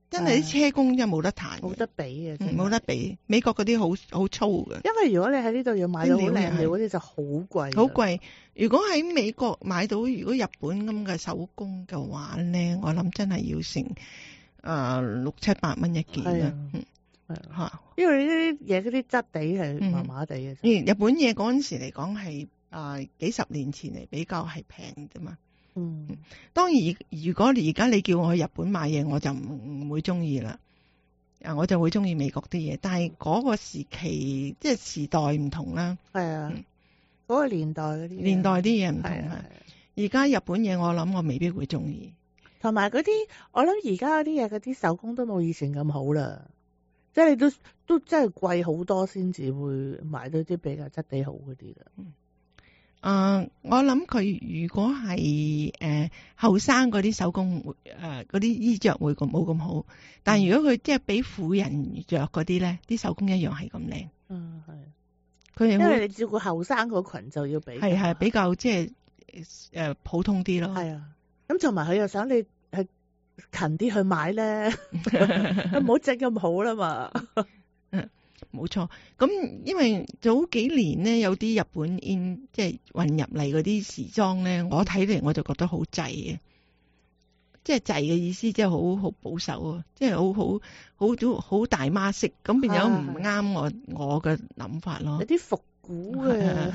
真係啲車工真係冇得彈， 冇得比嘅，真係冇得比。美國嗰啲好好粗嘅， 因為如果你喺呢度要買到好靚料嗰啲就好貴， 好貴。如果喺美國買到，如果日本咁嘅手工嘅話咧，我諗真係要成誒、呃、六七百蚊一件啦。係嚇， 因為呢啲嘢嗰啲質地係麻麻地嘅。 嗯，日本嘢嗰陣時嚟講係誒幾十年前嚟比較係平啫嘛。 嗯， 當然如果而家你叫我去日本買嘢，我就唔唔會中意啦。啊，我就會中意美國啲嘢，但係嗰個時期即係時代唔同啦。 係啊，嗰、嗯嗰個年代嗰啲年代啲嘢唔同啊。而家日本嘢我諗我未必會中意， 同埋嗰啲我諗而家嗰啲嘢嗰啲手工都冇以前咁好啦。即係你都都真係貴好多先至會買到啲比較質地好嗰啲啦。 嗯呃、我諗佢如果係誒後生嗰啲手工誒嗰啲衣着會咁冇咁好，但係如果佢即係俾婦人着嗰啲咧，啲手工一樣係咁靚。 嗯，係。 佢因為你照顧後生嗰群就要比係係比較即係誒普通啲咯。 係啊，咁同埋佢又想你去勤啲去買咧，唔好整咁好啦嘛。 冇錯，咁因為早幾年咧有啲日本 in 即係運入嚟嗰啲時裝咧，我睇嚟我就覺得好滯嘅，即係滯嘅意思即係好好保守啊，即係好好好好大媽式，咁變咗唔啱我我嘅諗法咯。 有啲復古嘅，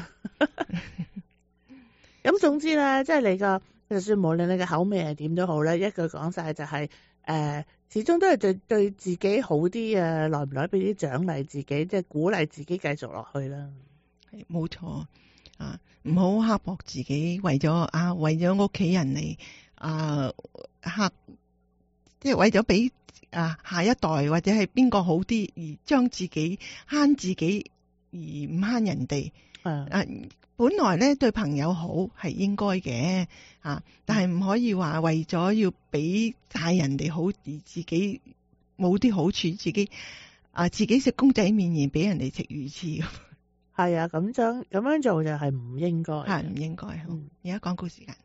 咁總之咧，即係你個就算無論你嘅口味係點都好咧，一句講晒就係、是、誒。呃始終都係對對自己好啲啊，耐唔耐俾啲獎勵自己，即係鼓勵自己繼續落去啦。 係冇錯啊，唔好刻薄自己，為咗啊為咗屋企人嚟啊刻，即係為咗俾啊下一代或者係邊個好啲，而將自己慳自己而唔慳人哋。 係啊，本來咧對朋友好係應該嘅啊，但係唔可以話為咗要俾晒人哋好而自己冇啲好處，自己啊自己食公仔麵而俾人哋食魚翅咁。 係啊，咁樣咁樣做就係唔應該， 係唔應該。好，而家廣告時間。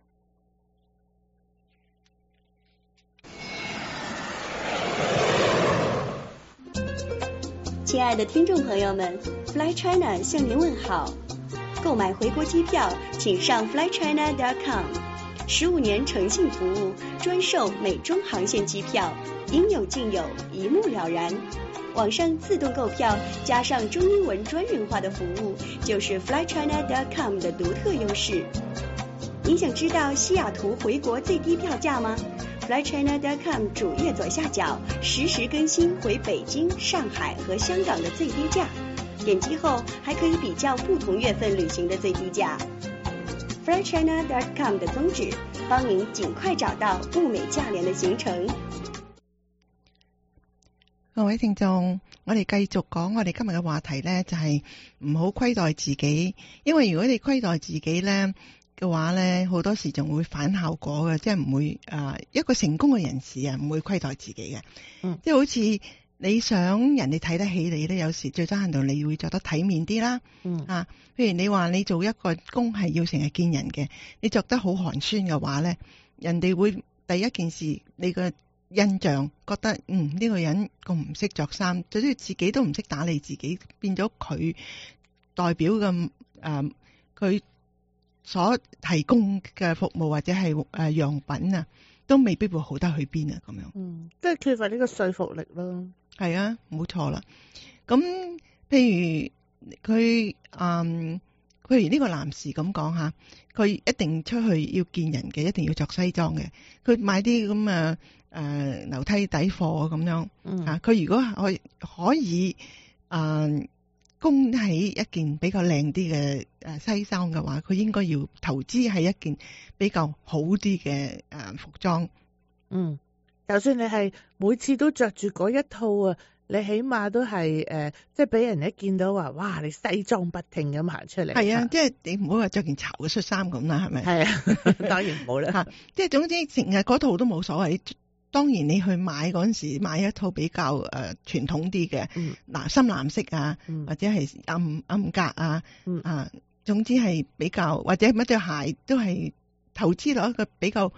親愛的聽眾朋友們 ，Fly China 向您問好。購買回國機票，請上 fly china dot com。十五年誠信服務，專售美中航線機票，應有盡有，一目了然。網上自動購票，加上中英文專人化的服務，就是 fly china dot com 的獨特優勢。您想知道西雅圖回國最低票價嗎？ fly china dot com 主頁左下角實時更新回北京、上海和香港的最低價。點擊後還可以比較不同月份旅行的最低價。fly china dot com 的宗旨，幫您盡快找到物美價廉的行程。 各位聽眾，我哋繼續講我哋今日嘅話題呢，就係唔好虧待自己，因為如果你虧待自己呢嘅話呢，好多時仲會反效果嘅，即係唔會誒、呃、一個成功嘅人士啊，唔會虧待自己嘅，嗯，即係好似。你想人哋睇得起你咧，有時最低限度你會做得體面啲啦。嗯啊，譬如你話你做一個工係要成日見人嘅，你着得好寒酸嘅話咧，人哋會第一件事你個印象覺得嗯呢、這個人咁唔識着衫，最緊自己都唔識打理自己，變咗佢代表嘅誒佢所提供嘅服務或者係誒、呃、樣品啊，都未必會好得去邊啊咁樣。嗯， 即係缺乏呢個說服力咯。 係啊，冇錯啦。咁譬如佢，嗯，譬如呢個男士咁講吓，佢一定出去要見人嘅，一定要着西裝嘅。佢買啲咁嘅誒樓梯底貨咁樣，嗯、啊，佢如果可可以誒供起一件比較靚啲嘅誒西裝嘅話，佢應該要投資係一件比較好啲嘅誒服裝。 嗯。就算你係每次都着住嗰一套啊，你起碼都係誒、呃，即係俾人一見到話，哇！你西裝筆挺咁行出嚟。係啊，即係你唔好話着件潮嘅恤衫咁啦，係咪？係啊，當然唔好啦。嚇，即係總之成日嗰套都冇所謂。當然你去買嗰陣時，買一套比較誒、呃、傳統啲嘅，嗱、嗯、深藍色啊，嗯、或者係暗暗格啊，嗯、啊，總之係比較或者乜對鞋都係投資落一個比較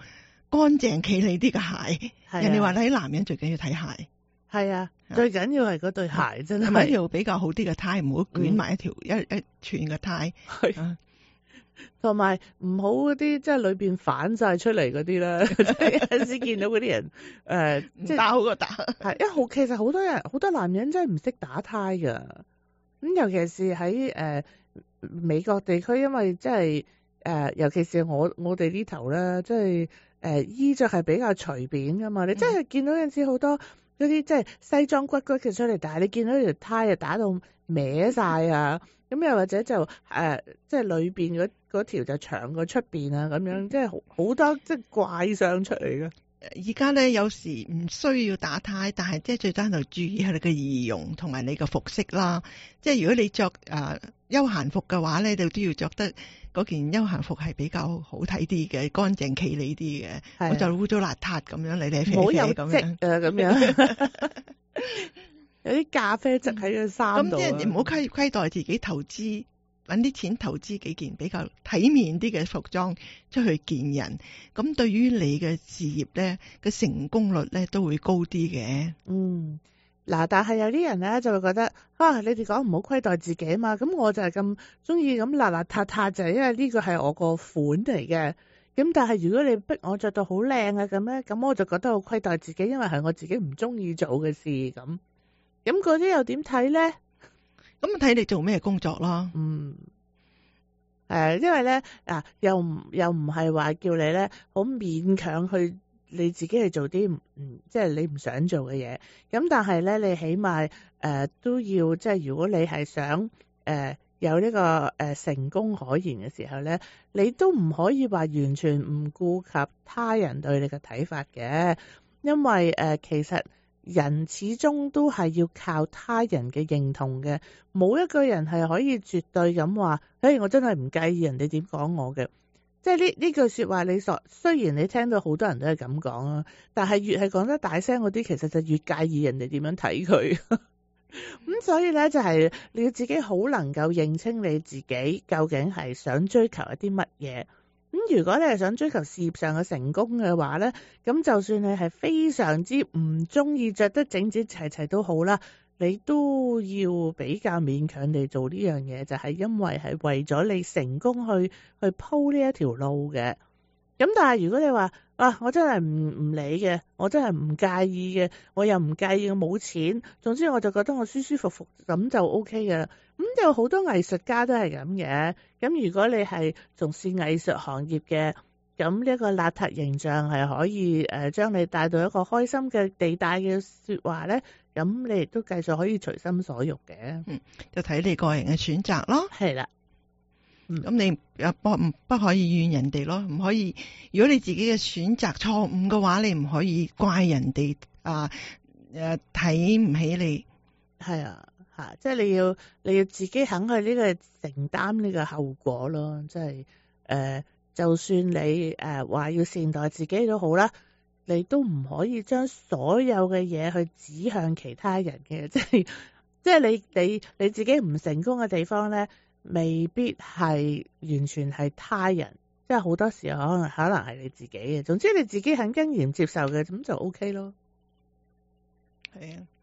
乾淨企理啲嘅鞋。 係啊人哋話睇男人最緊要睇鞋， 係啊，最緊要係嗰對鞋真係咪一係。 條比較好啲嘅呔，唔好捲埋一條、 嗯、 一一串嘅呔。 係同埋唔好嗰啲即係裏邊反晒出嚟嗰啲啦，即係有陣時見到嗰啲人誒，即係打好過打。 係，因為好其實好多人好多男人真係唔識打呔噶，咁尤其是喺誒、呃、美國地區，因為即係誒，尤其是我我哋呢頭咧，即係誒衣着係比較隨便噶嘛，你真係見到有陣時好多嗰啲即係西裝骨骨嘅出嚟，但係你見到條呔啊打到歪晒啊！咁又或者就誒、呃，即係裏邊嗰嗰條就長過出邊啊，咁樣即係好好多即係怪相出嚟嘅。 而家咧有時唔需要打呔，但係即係最單就注意下你嘅儀容同埋你嘅服飾啦。即係如果你着誒、呃、休閒服嘅話咧，你都要着得嗰件休閒服係比較好睇啲嘅，乾淨企理啲嘅，我就污糟邋遢咁樣，你哋肥冇有咁跡啊咁樣。有啲咖啡質喺個衫度， 咁即係唔好虧虧待自己投資，揾啲錢投資幾件比較體面啲嘅服裝出去見人，咁對於你嘅事業咧嘅成功率咧都會高啲嘅。 嗯，嗱，但係有啲人咧就會覺得啊，你哋講唔好虧待自己啊嘛，咁我就係咁中意咁邋邋遢遢，就係因為呢個係我個款嚟嘅。咁但係如果你逼我着到好靚啊咁咧，咁我就覺得好虧待自己，因為係我自己唔中意做嘅事咁。咁嗰啲又點睇咧？ 咁啊睇你做咩工作咯。 嗯，誒，因為咧啊，又唔又唔係話叫你咧好勉強去你自己去做啲唔即係你唔想做嘅嘢。咁但係咧，你起碼誒、呃、都要即係如果你係想誒、呃、有呢、這個誒、呃、成功可言嘅時候咧，你都唔可以話完全唔顧及他人對你嘅睇法嘅，因為誒、呃、其實。人始終都係要靠他人嘅認同嘅，冇一個人係可以絕對咁話，誒，我真係唔介意人哋點講我嘅。即係呢呢句說話，你所雖然你聽到好多人都係咁講啊，但係越係講得大聲嗰啲，其實就越介意人哋點樣睇佢。咁所以咧，就係你要自己好能夠認清你自己究竟係想追求一啲乜嘢。咁如果你係想追求事業上嘅成功嘅話咧，咁就算你係非常之唔中意着得整整齊齊都好啦，你都要比較勉強地做呢樣嘢，就係因為係為咗你成功去去鋪呢一條路嘅。咁但係如果你話啊，我真係唔唔理嘅，我真係唔介意嘅，我又唔介意我冇錢，總之我就覺得我舒舒服服咁就 O K 嘅啦。咁有好多藝術家都係咁嘅。咁如果你係從事藝術行業嘅，咁呢一個邋遢形象係可以誒將你帶到一個開心嘅地帶嘅說話咧，咁你亦都繼續可以隨心所欲嘅。 嗯，就睇你個人嘅選擇咯。 係啦。 咁、嗯、你又不唔不可以怨人哋咯，唔可以。如果你自己嘅選擇錯誤嘅話，你唔可以怪人哋啊誒睇唔起你。 係啊，吓，即係你要你要自己肯去呢個承擔呢個後果咯。即係誒，就算你誒話、呃、要善待自己都好啦，你都唔可以將所有嘅嘢去指向其他人嘅。即係即係你你你自己唔成功嘅地方咧，未必係完全係他人，即係好多時候可能可能係你自己嘅。總之你自己肯欣然接受嘅，咁就 O K 咯。 係啊，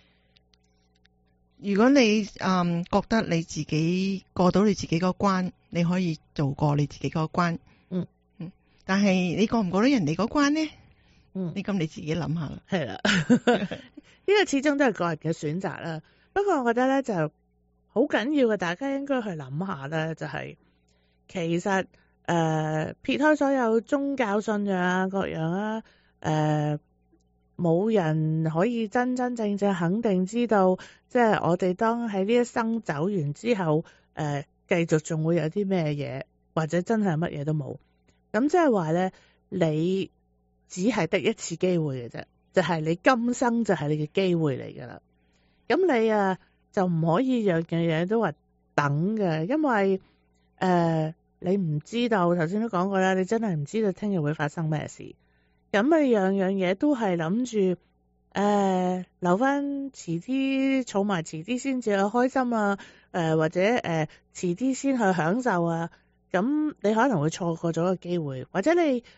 如果你嗯覺得你自己過到你自己個關，你可以做過你自己個關。 嗯嗯，但係你過唔過到人哋嗰關呢？ 嗯， 你咁你自己諗下啦。 係啦，呢個始終都係個人嘅選擇啦。不過我覺得咧就。好緊要嘅，大家應該去諗下咧，就係、是、其實誒、呃、撇開所有宗教信仰啊各樣啊，誒、呃、冇人可以真真正正肯定知道，即係我哋當喺呢一生走完之後，誒、呃、繼續仲會有啲咩嘢，或者真係乜嘢都冇。咁即係話咧，你只係得一次機會嘅啫，就係、是、你今生就係你嘅機會嚟噶啦。咁你啊〜就唔可以樣樣嘢都話等嘅，因為誒、呃、你唔知道，頭先都講過啦，你真係唔知道聽日會發生咩事。咁啊樣樣嘢都係諗住誒留翻遲啲，儲埋遲啲先至去開心啊！誒、呃、或者誒、呃、遲啲先去享受啊！咁你可能會錯過咗個機會，或者你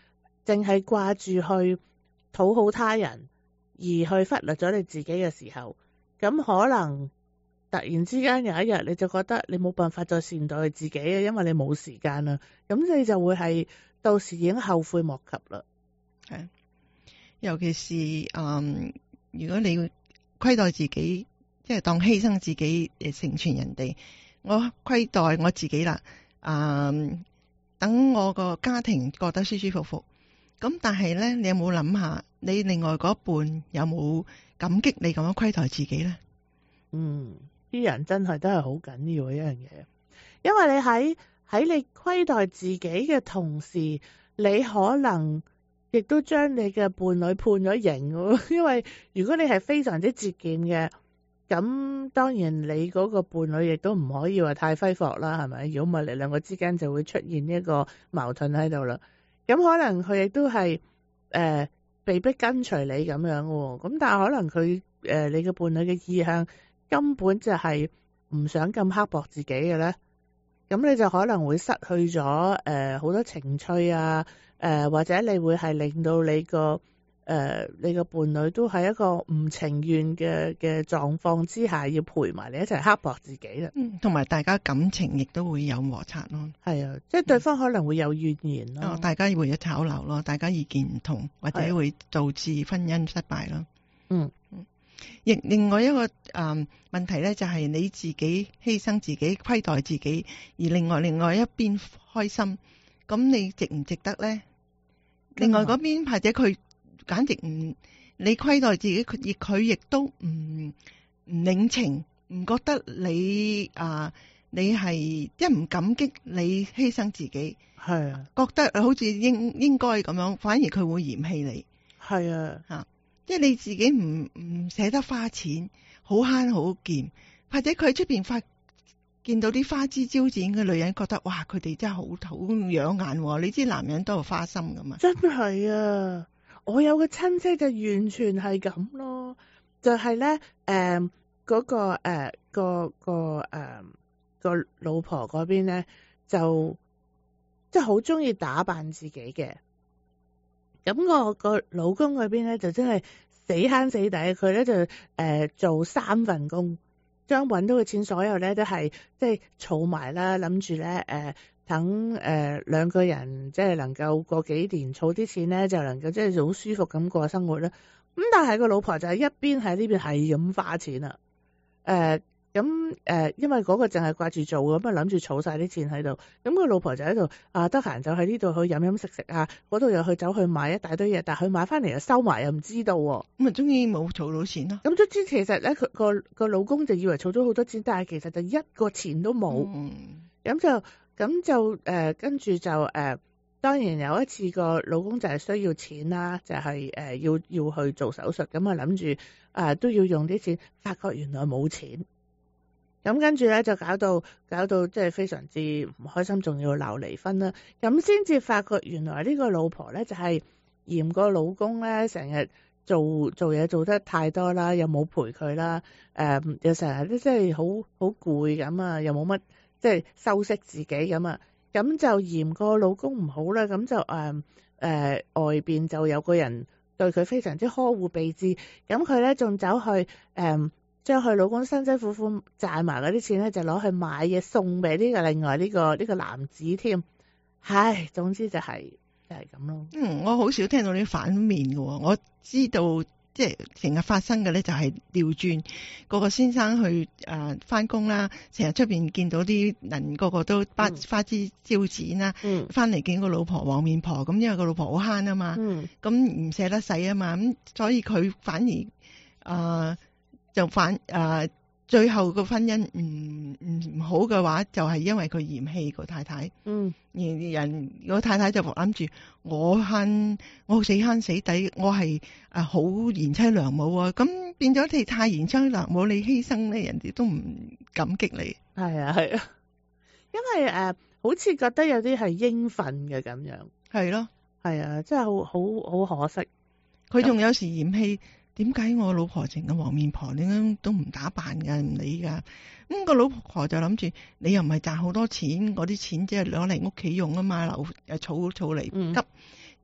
淨係掛住去討好他人，而去忽略咗你自己嘅時候，咁可能突然之間有一日你就覺得你冇辦法再善待自己啊，因為你冇時間啦，咁你就會係到時已經後悔莫及啦。 係，尤其是嗯，如果你虧待自己，即係當犧牲自己誒成全人哋，我虧待我自己啦，嗯，等我個家庭過得舒舒服服。咁但係咧，你有冇諗下，你另外嗰半有冇感激你咁樣虧待自己咧？ 嗯，啲人真係都係好緊要嘅一樣嘢，因為你喺喺你虧待自己嘅同時，你可能亦都將你嘅伴侶判咗刑喎。因為如果你係非常之節儉嘅，咁當然你嗰個伴侶亦都唔可以話太揮霍啦，係咪？如果唔係，你兩個之間就會出現一個矛盾喺度啦。咁可能佢亦都係誒被逼跟隨你咁樣喎。咁但係可能佢誒、呃、你嘅伴侶嘅意向根本就係唔想咁刻薄自己嘅咧。咁你就可能會失去咗誒好多情趣啊，誒、呃、或者你會係令到你個誒、呃、你個伴侶都係一個唔情願嘅嘅狀況之下，要陪埋你一齊刻薄自己啦。 嗯，同埋大家感情亦都會有摩擦咯。 係啊，即係對方可能會有怨言咯、 哦，大家會有吵鬧咯，大家意見唔同，或者會導致婚姻失敗咯。 嗯。 亦另外一個誒、嗯、問題咧，就係、是、你自己犧牲自己、虧待自己，而另外另外一邊開心，咁你值唔值得咧？另外嗰邊或者佢簡直唔，你虧待自己，佢亦佢亦都唔唔領情，唔覺得你啊，你係即係唔感激你犧牲自己， 係啊， 覺得好似應應該咁樣，反而佢會嫌棄你， 係啊嚇。即係你自己唔唔捨得花錢，好慳好儉，或者佢喺出邊發見到啲花枝招展嘅女人，覺得哇佢哋真係好好養眼喎。你知男人都有花心噶嘛？真係啊！我有個親戚就完全係咁咯，就係咧誒嗰個誒、呃、個個誒、呃、個老婆嗰邊咧，就即係好中意打扮自己嘅。咁我個老公嗰邊咧就真係死慳死抵，佢咧就誒、呃、做三份工，將揾到嘅錢所有咧都係即係儲埋啦，諗住咧誒等誒兩個人即係能夠過幾年儲啲錢咧，就能夠即係好舒服咁過生活啦。咁但係個老婆就係一邊喺呢邊係咁花錢啦，誒咁誒，因為嗰個淨係掛住做咁啊，諗住儲晒啲錢喺度。咁個老婆就喺度啊，得閒就喺呢度去飲飲食食啊，嗰度又去走去買一大堆嘢，但係佢買翻嚟又收埋，又唔知道喎。咁啊，終於冇儲到錢咯。咁卒之其實咧，佢個個老公就以為儲咗好多錢，但係其實就一個錢都冇。嗯。咁就咁就誒，跟住就誒，當然有一次個老公就係需要錢啦，就係誒要要去做手術，咁啊諗住啊都要用啲錢，發覺原來冇錢。咁跟住咧就搞到搞到即係非常之唔開心，仲要鬧離婚啦。咁先至發覺原來呢個老婆咧就係嫌個老公咧成日做做嘢做得太多啦，又冇陪佢啦，誒、呃、又成日都即係好好攰咁啊，又冇乜即係修飾自己咁啊，咁就嫌個老公唔好啦，咁就誒誒、呃呃、外邊就有個人對佢非常之呵護備至，咁佢咧仲走去誒。呃將佢老公辛辛苦苦賺埋嗰啲錢咧，就攞去買嘢送俾呢個另外呢、這個呢、這個男子添。唉，總之就係、是、就係、是、咁咯。嗯，我好少聽到啲反面嘅，我知道即係成日發生嘅咧就係調轉，個個先生去誒翻工啦，成日出邊見到啲人個個都花花枝招展啦，嗯，翻嚟見個老婆黃面婆，咁因為個老婆好慳啊嘛，嗯，咁唔捨得使啊嘛，咁所以佢反而誒。呃就反誒、呃，最後個婚姻唔唔唔好嘅話，就係、是、因為佢嫌棄個太太。嗯，而人個太太就諗住我慳，我死慳死抵，我係誒好賢妻良母啊。咁變咗你太賢妻良母，你犧牲咧，人哋都唔感激你。係啊係啊，因為誒、呃、好似覺得有啲係應份嘅咁樣。係咯，係啊，真係好好好可惜。佢仲有時嫌棄。點解我老婆成個黃面婆，點解都唔打扮㗎，唔理㗎？咁、嗯、個老婆就諗住，你又唔係賺好多錢，嗰啲錢即係攞嚟屋企用啊嘛，留誒儲儲嚟急。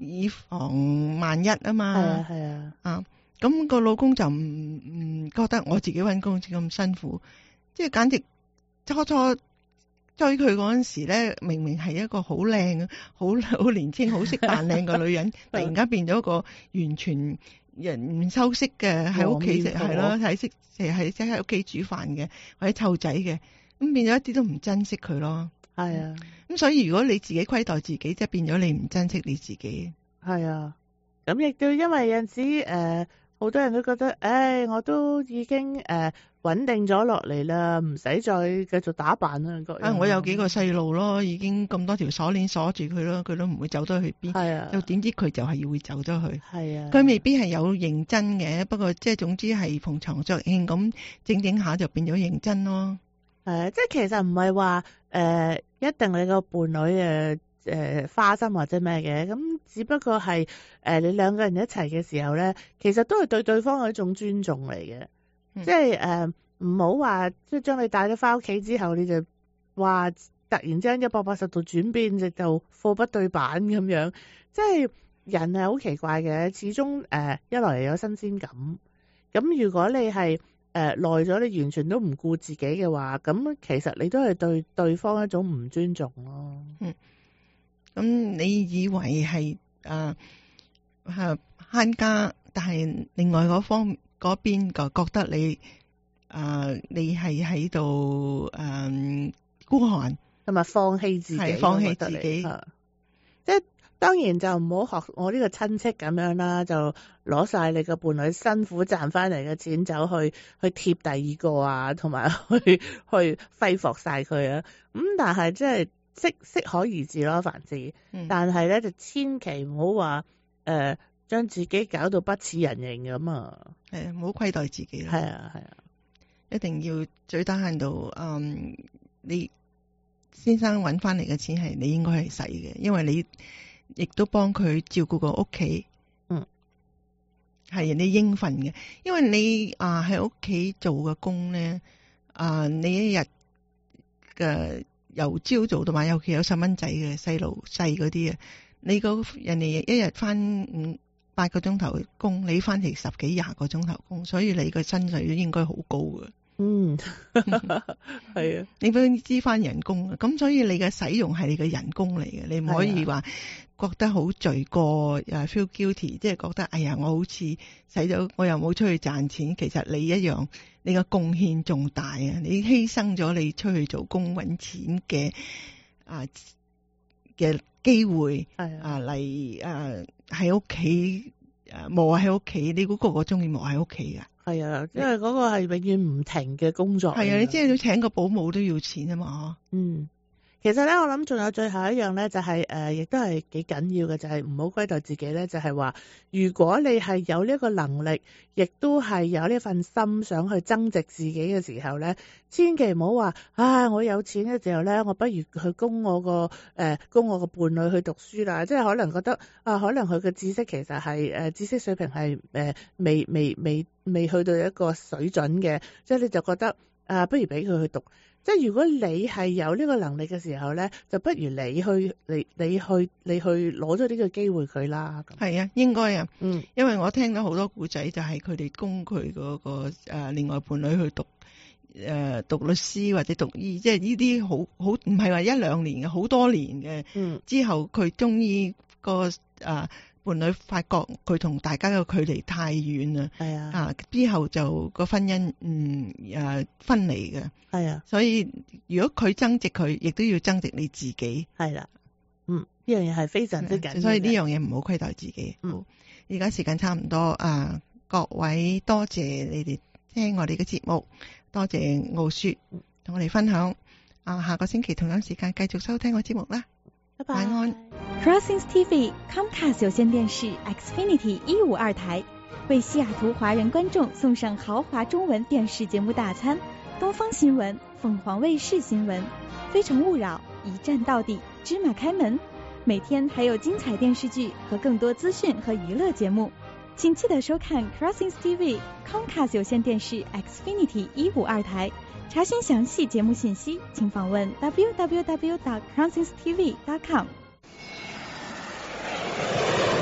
以防萬一啊嘛。 係啊係啊。 啊，咁個老公就唔唔覺得我自己搵工咁辛苦，即係簡直初初追佢嗰陣時咧，明明係一個好靚、好好年輕、好識扮靚嘅女人，突然間變咗個完全人唔修飾嘅，喺屋企食係咯，喺識成日喺即喺屋企煮飯嘅，或者湊仔嘅，咁變咗一啲都唔珍惜佢咯。 係啊， 咁所以如果你自己虧待自己，即係變咗你唔珍惜你自己。 係啊，咁亦都因為有陣時誒，好、呃、多人都覺得，誒、哎，我都已經誒。呃穩定咗落嚟啦，唔使再繼續打扮啦。 啊，我有幾個細路咯，已經咁多條鎖鏈鎖住佢咯，佢都唔會走得去邊。 係啊， 又點知佢就係要會走咗去。 係啊，佢未必係有認真嘅，不過即係總之係逢場作興咁整整下就變咗認真咯。 係啊，即係其實唔係話誒一定你個伴侶誒誒花心或者咩嘅，咁只不過係誒、呃、你兩個人一齊嘅時候咧，其實都係對對方嘅一種尊重嚟嘅。即係誒，唔好話即係將你帶咗翻屋企之後，你就話突然之間一百八十度轉變，就就貨不對版咁樣。即係人係好奇怪嘅，始終誒、呃、一來有新鮮感。咁如果你係誒耐咗，你完全都唔顧自己嘅話，咁其實你都係對對方一種唔尊重咯。 嗯，咁你以為係誒係慳家，但係另外嗰方嗰邊就覺得你，誒、呃，你係喺度誒孤寒， 同埋放棄自己， 放棄自己。 即係當然就唔好學我呢個親戚咁樣啦，就攞晒你個伴侶辛苦賺翻嚟嘅錢走去去貼第二個啊，同埋去去揮霍晒佢啊。咁、嗯、但係即係適適可而止咯，凡事。嗯、但係咧就千祈唔好話誒。呃將自己搞到不似人形咁啊！ 係啊，唔好虧待自己啦。 係啊，係啊， 一定要最低限度，嗯，你先生揾翻嚟嘅錢係你應該係使嘅，因為你亦都幫佢照顧個屋企。嗯，係你應份嘅，因為你啊喺屋企做嘅工咧，啊你一日嘅由朝做到晚，尤其有細蚊仔嘅細路細嗰啲啊，你個人哋一日翻五八個鐘頭工，你翻嚟十幾廿個鐘頭工，所以你個薪水都應該好高嘅。嗯，係啊，你都知翻人工啊，咁所以你嘅使用係你嘅人工嚟嘅，你唔可以話覺得好罪過，誒 feel guilty，即係覺得哎呀我好似使咗，我又冇出去賺錢，其實你一樣，你嘅貢獻仲大啊，你犧牲咗你出去做工搵錢嘅啊嘅機會，係啊嚟誒喺屋企誒磨喺屋企，你估個個中意磨喺屋企噶？係啊，因為嗰個係永遠唔停嘅工作。係啊，你即係要請個保姆都要錢啊嘛。嗯，其實咧，我諗仲有最後一樣咧，就係、是、誒，亦、呃、都係幾緊要嘅，就係唔好虧待自己咧。就係、是、話，如果你係有呢一個能力，亦都係有呢份心想去增值自己嘅時候咧，千祈唔好話，啊，我有錢嘅時候咧，我不如去供我個誒、呃、供我個伴侶去讀書啦。即係可能覺得啊，可能佢嘅知識其實係誒、呃、知識水平係誒、呃、未未未未去到一個水準嘅，即係你就覺得啊，不如俾佢去讀。即係如果你係有呢個能力嘅時候咧，就不如你去你你去你去攞咗呢個機會佢啦。係啊，應該啊，嗯，因為我聽到好多古仔，就係佢哋供佢嗰個誒另外伴侶去讀誒、呃、讀律師或者讀醫，即係呢啲好好唔係話一兩年嘅，好多年嘅。嗯，之後佢終於個誒。呃伴侶發覺佢同大家嘅距離太遠啦，係啊，啊之後就個婚姻嗯誒分離嘅，係啊，所以如果佢增值佢，亦都要增值你自己，係啦，嗯，呢樣嘢係非常之緊要，所以呢樣嘢唔好虧待自己。嗯，而家時間差唔多啊，各位多謝你哋聽我哋嘅節目，多謝傲雪同我哋分享，啊下個星期同樣時間繼續收聽我節目啦。晚安。 Crossings T V Comcast 有線電視 Xfinity 一五二台為西雅圖華人觀眾送上豪華中文電視節目大餐，東方新聞、鳳凰衛視新聞、非誠勿擾、一站到底、芝麻開門，每天還有精彩電視劇和更多資訊和娛樂節目，請記得收看 Crossings T V Comcast 有線電視 Xfinity 一五二台。查詢詳細節目信息，請訪問 double-u double-u double-u dot crossings t v dot com。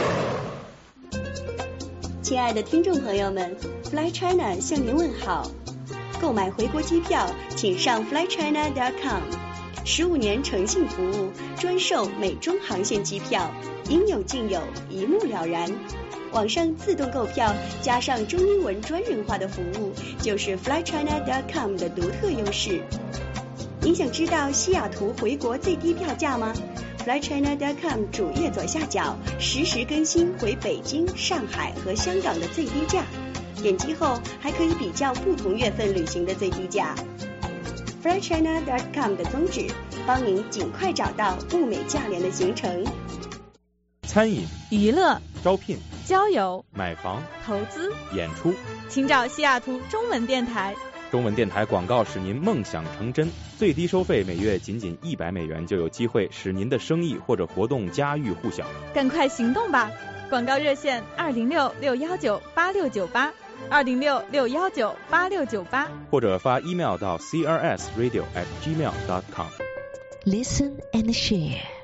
亲爱的听众朋友们 ，Fly China 向您问好。购买回国机票，请上 fly china dot com。十五年诚信服务，专售美中航线机票，应有尽有，一目了然。网上自动购票，加上中英文专人化的服务，就是 fly china dot com 的独特优势。您想知道西雅图回国最低票价吗？ fly china dot com 主页左下角实时更新回北京、上海和香港的最低价，点击后还可以比较不同月份旅行的最低价。fly china dot com 的宗旨，帮您尽快找到物美价廉的行程。 餐饮、 娱乐、 招聘、 交友、 买房、 投资、 演出， 请找西雅图中文电台。 中文电台广告使您梦想成真，最低收费每月仅仅一百美元，就有机会使您的生意或者活动家喻户晓。 赶快行动吧！广告热线二零六六幺九八六九八，二零六六幺九八六九八， 或者发 email 到 c r s radio at gmail dot com。 Listen and share。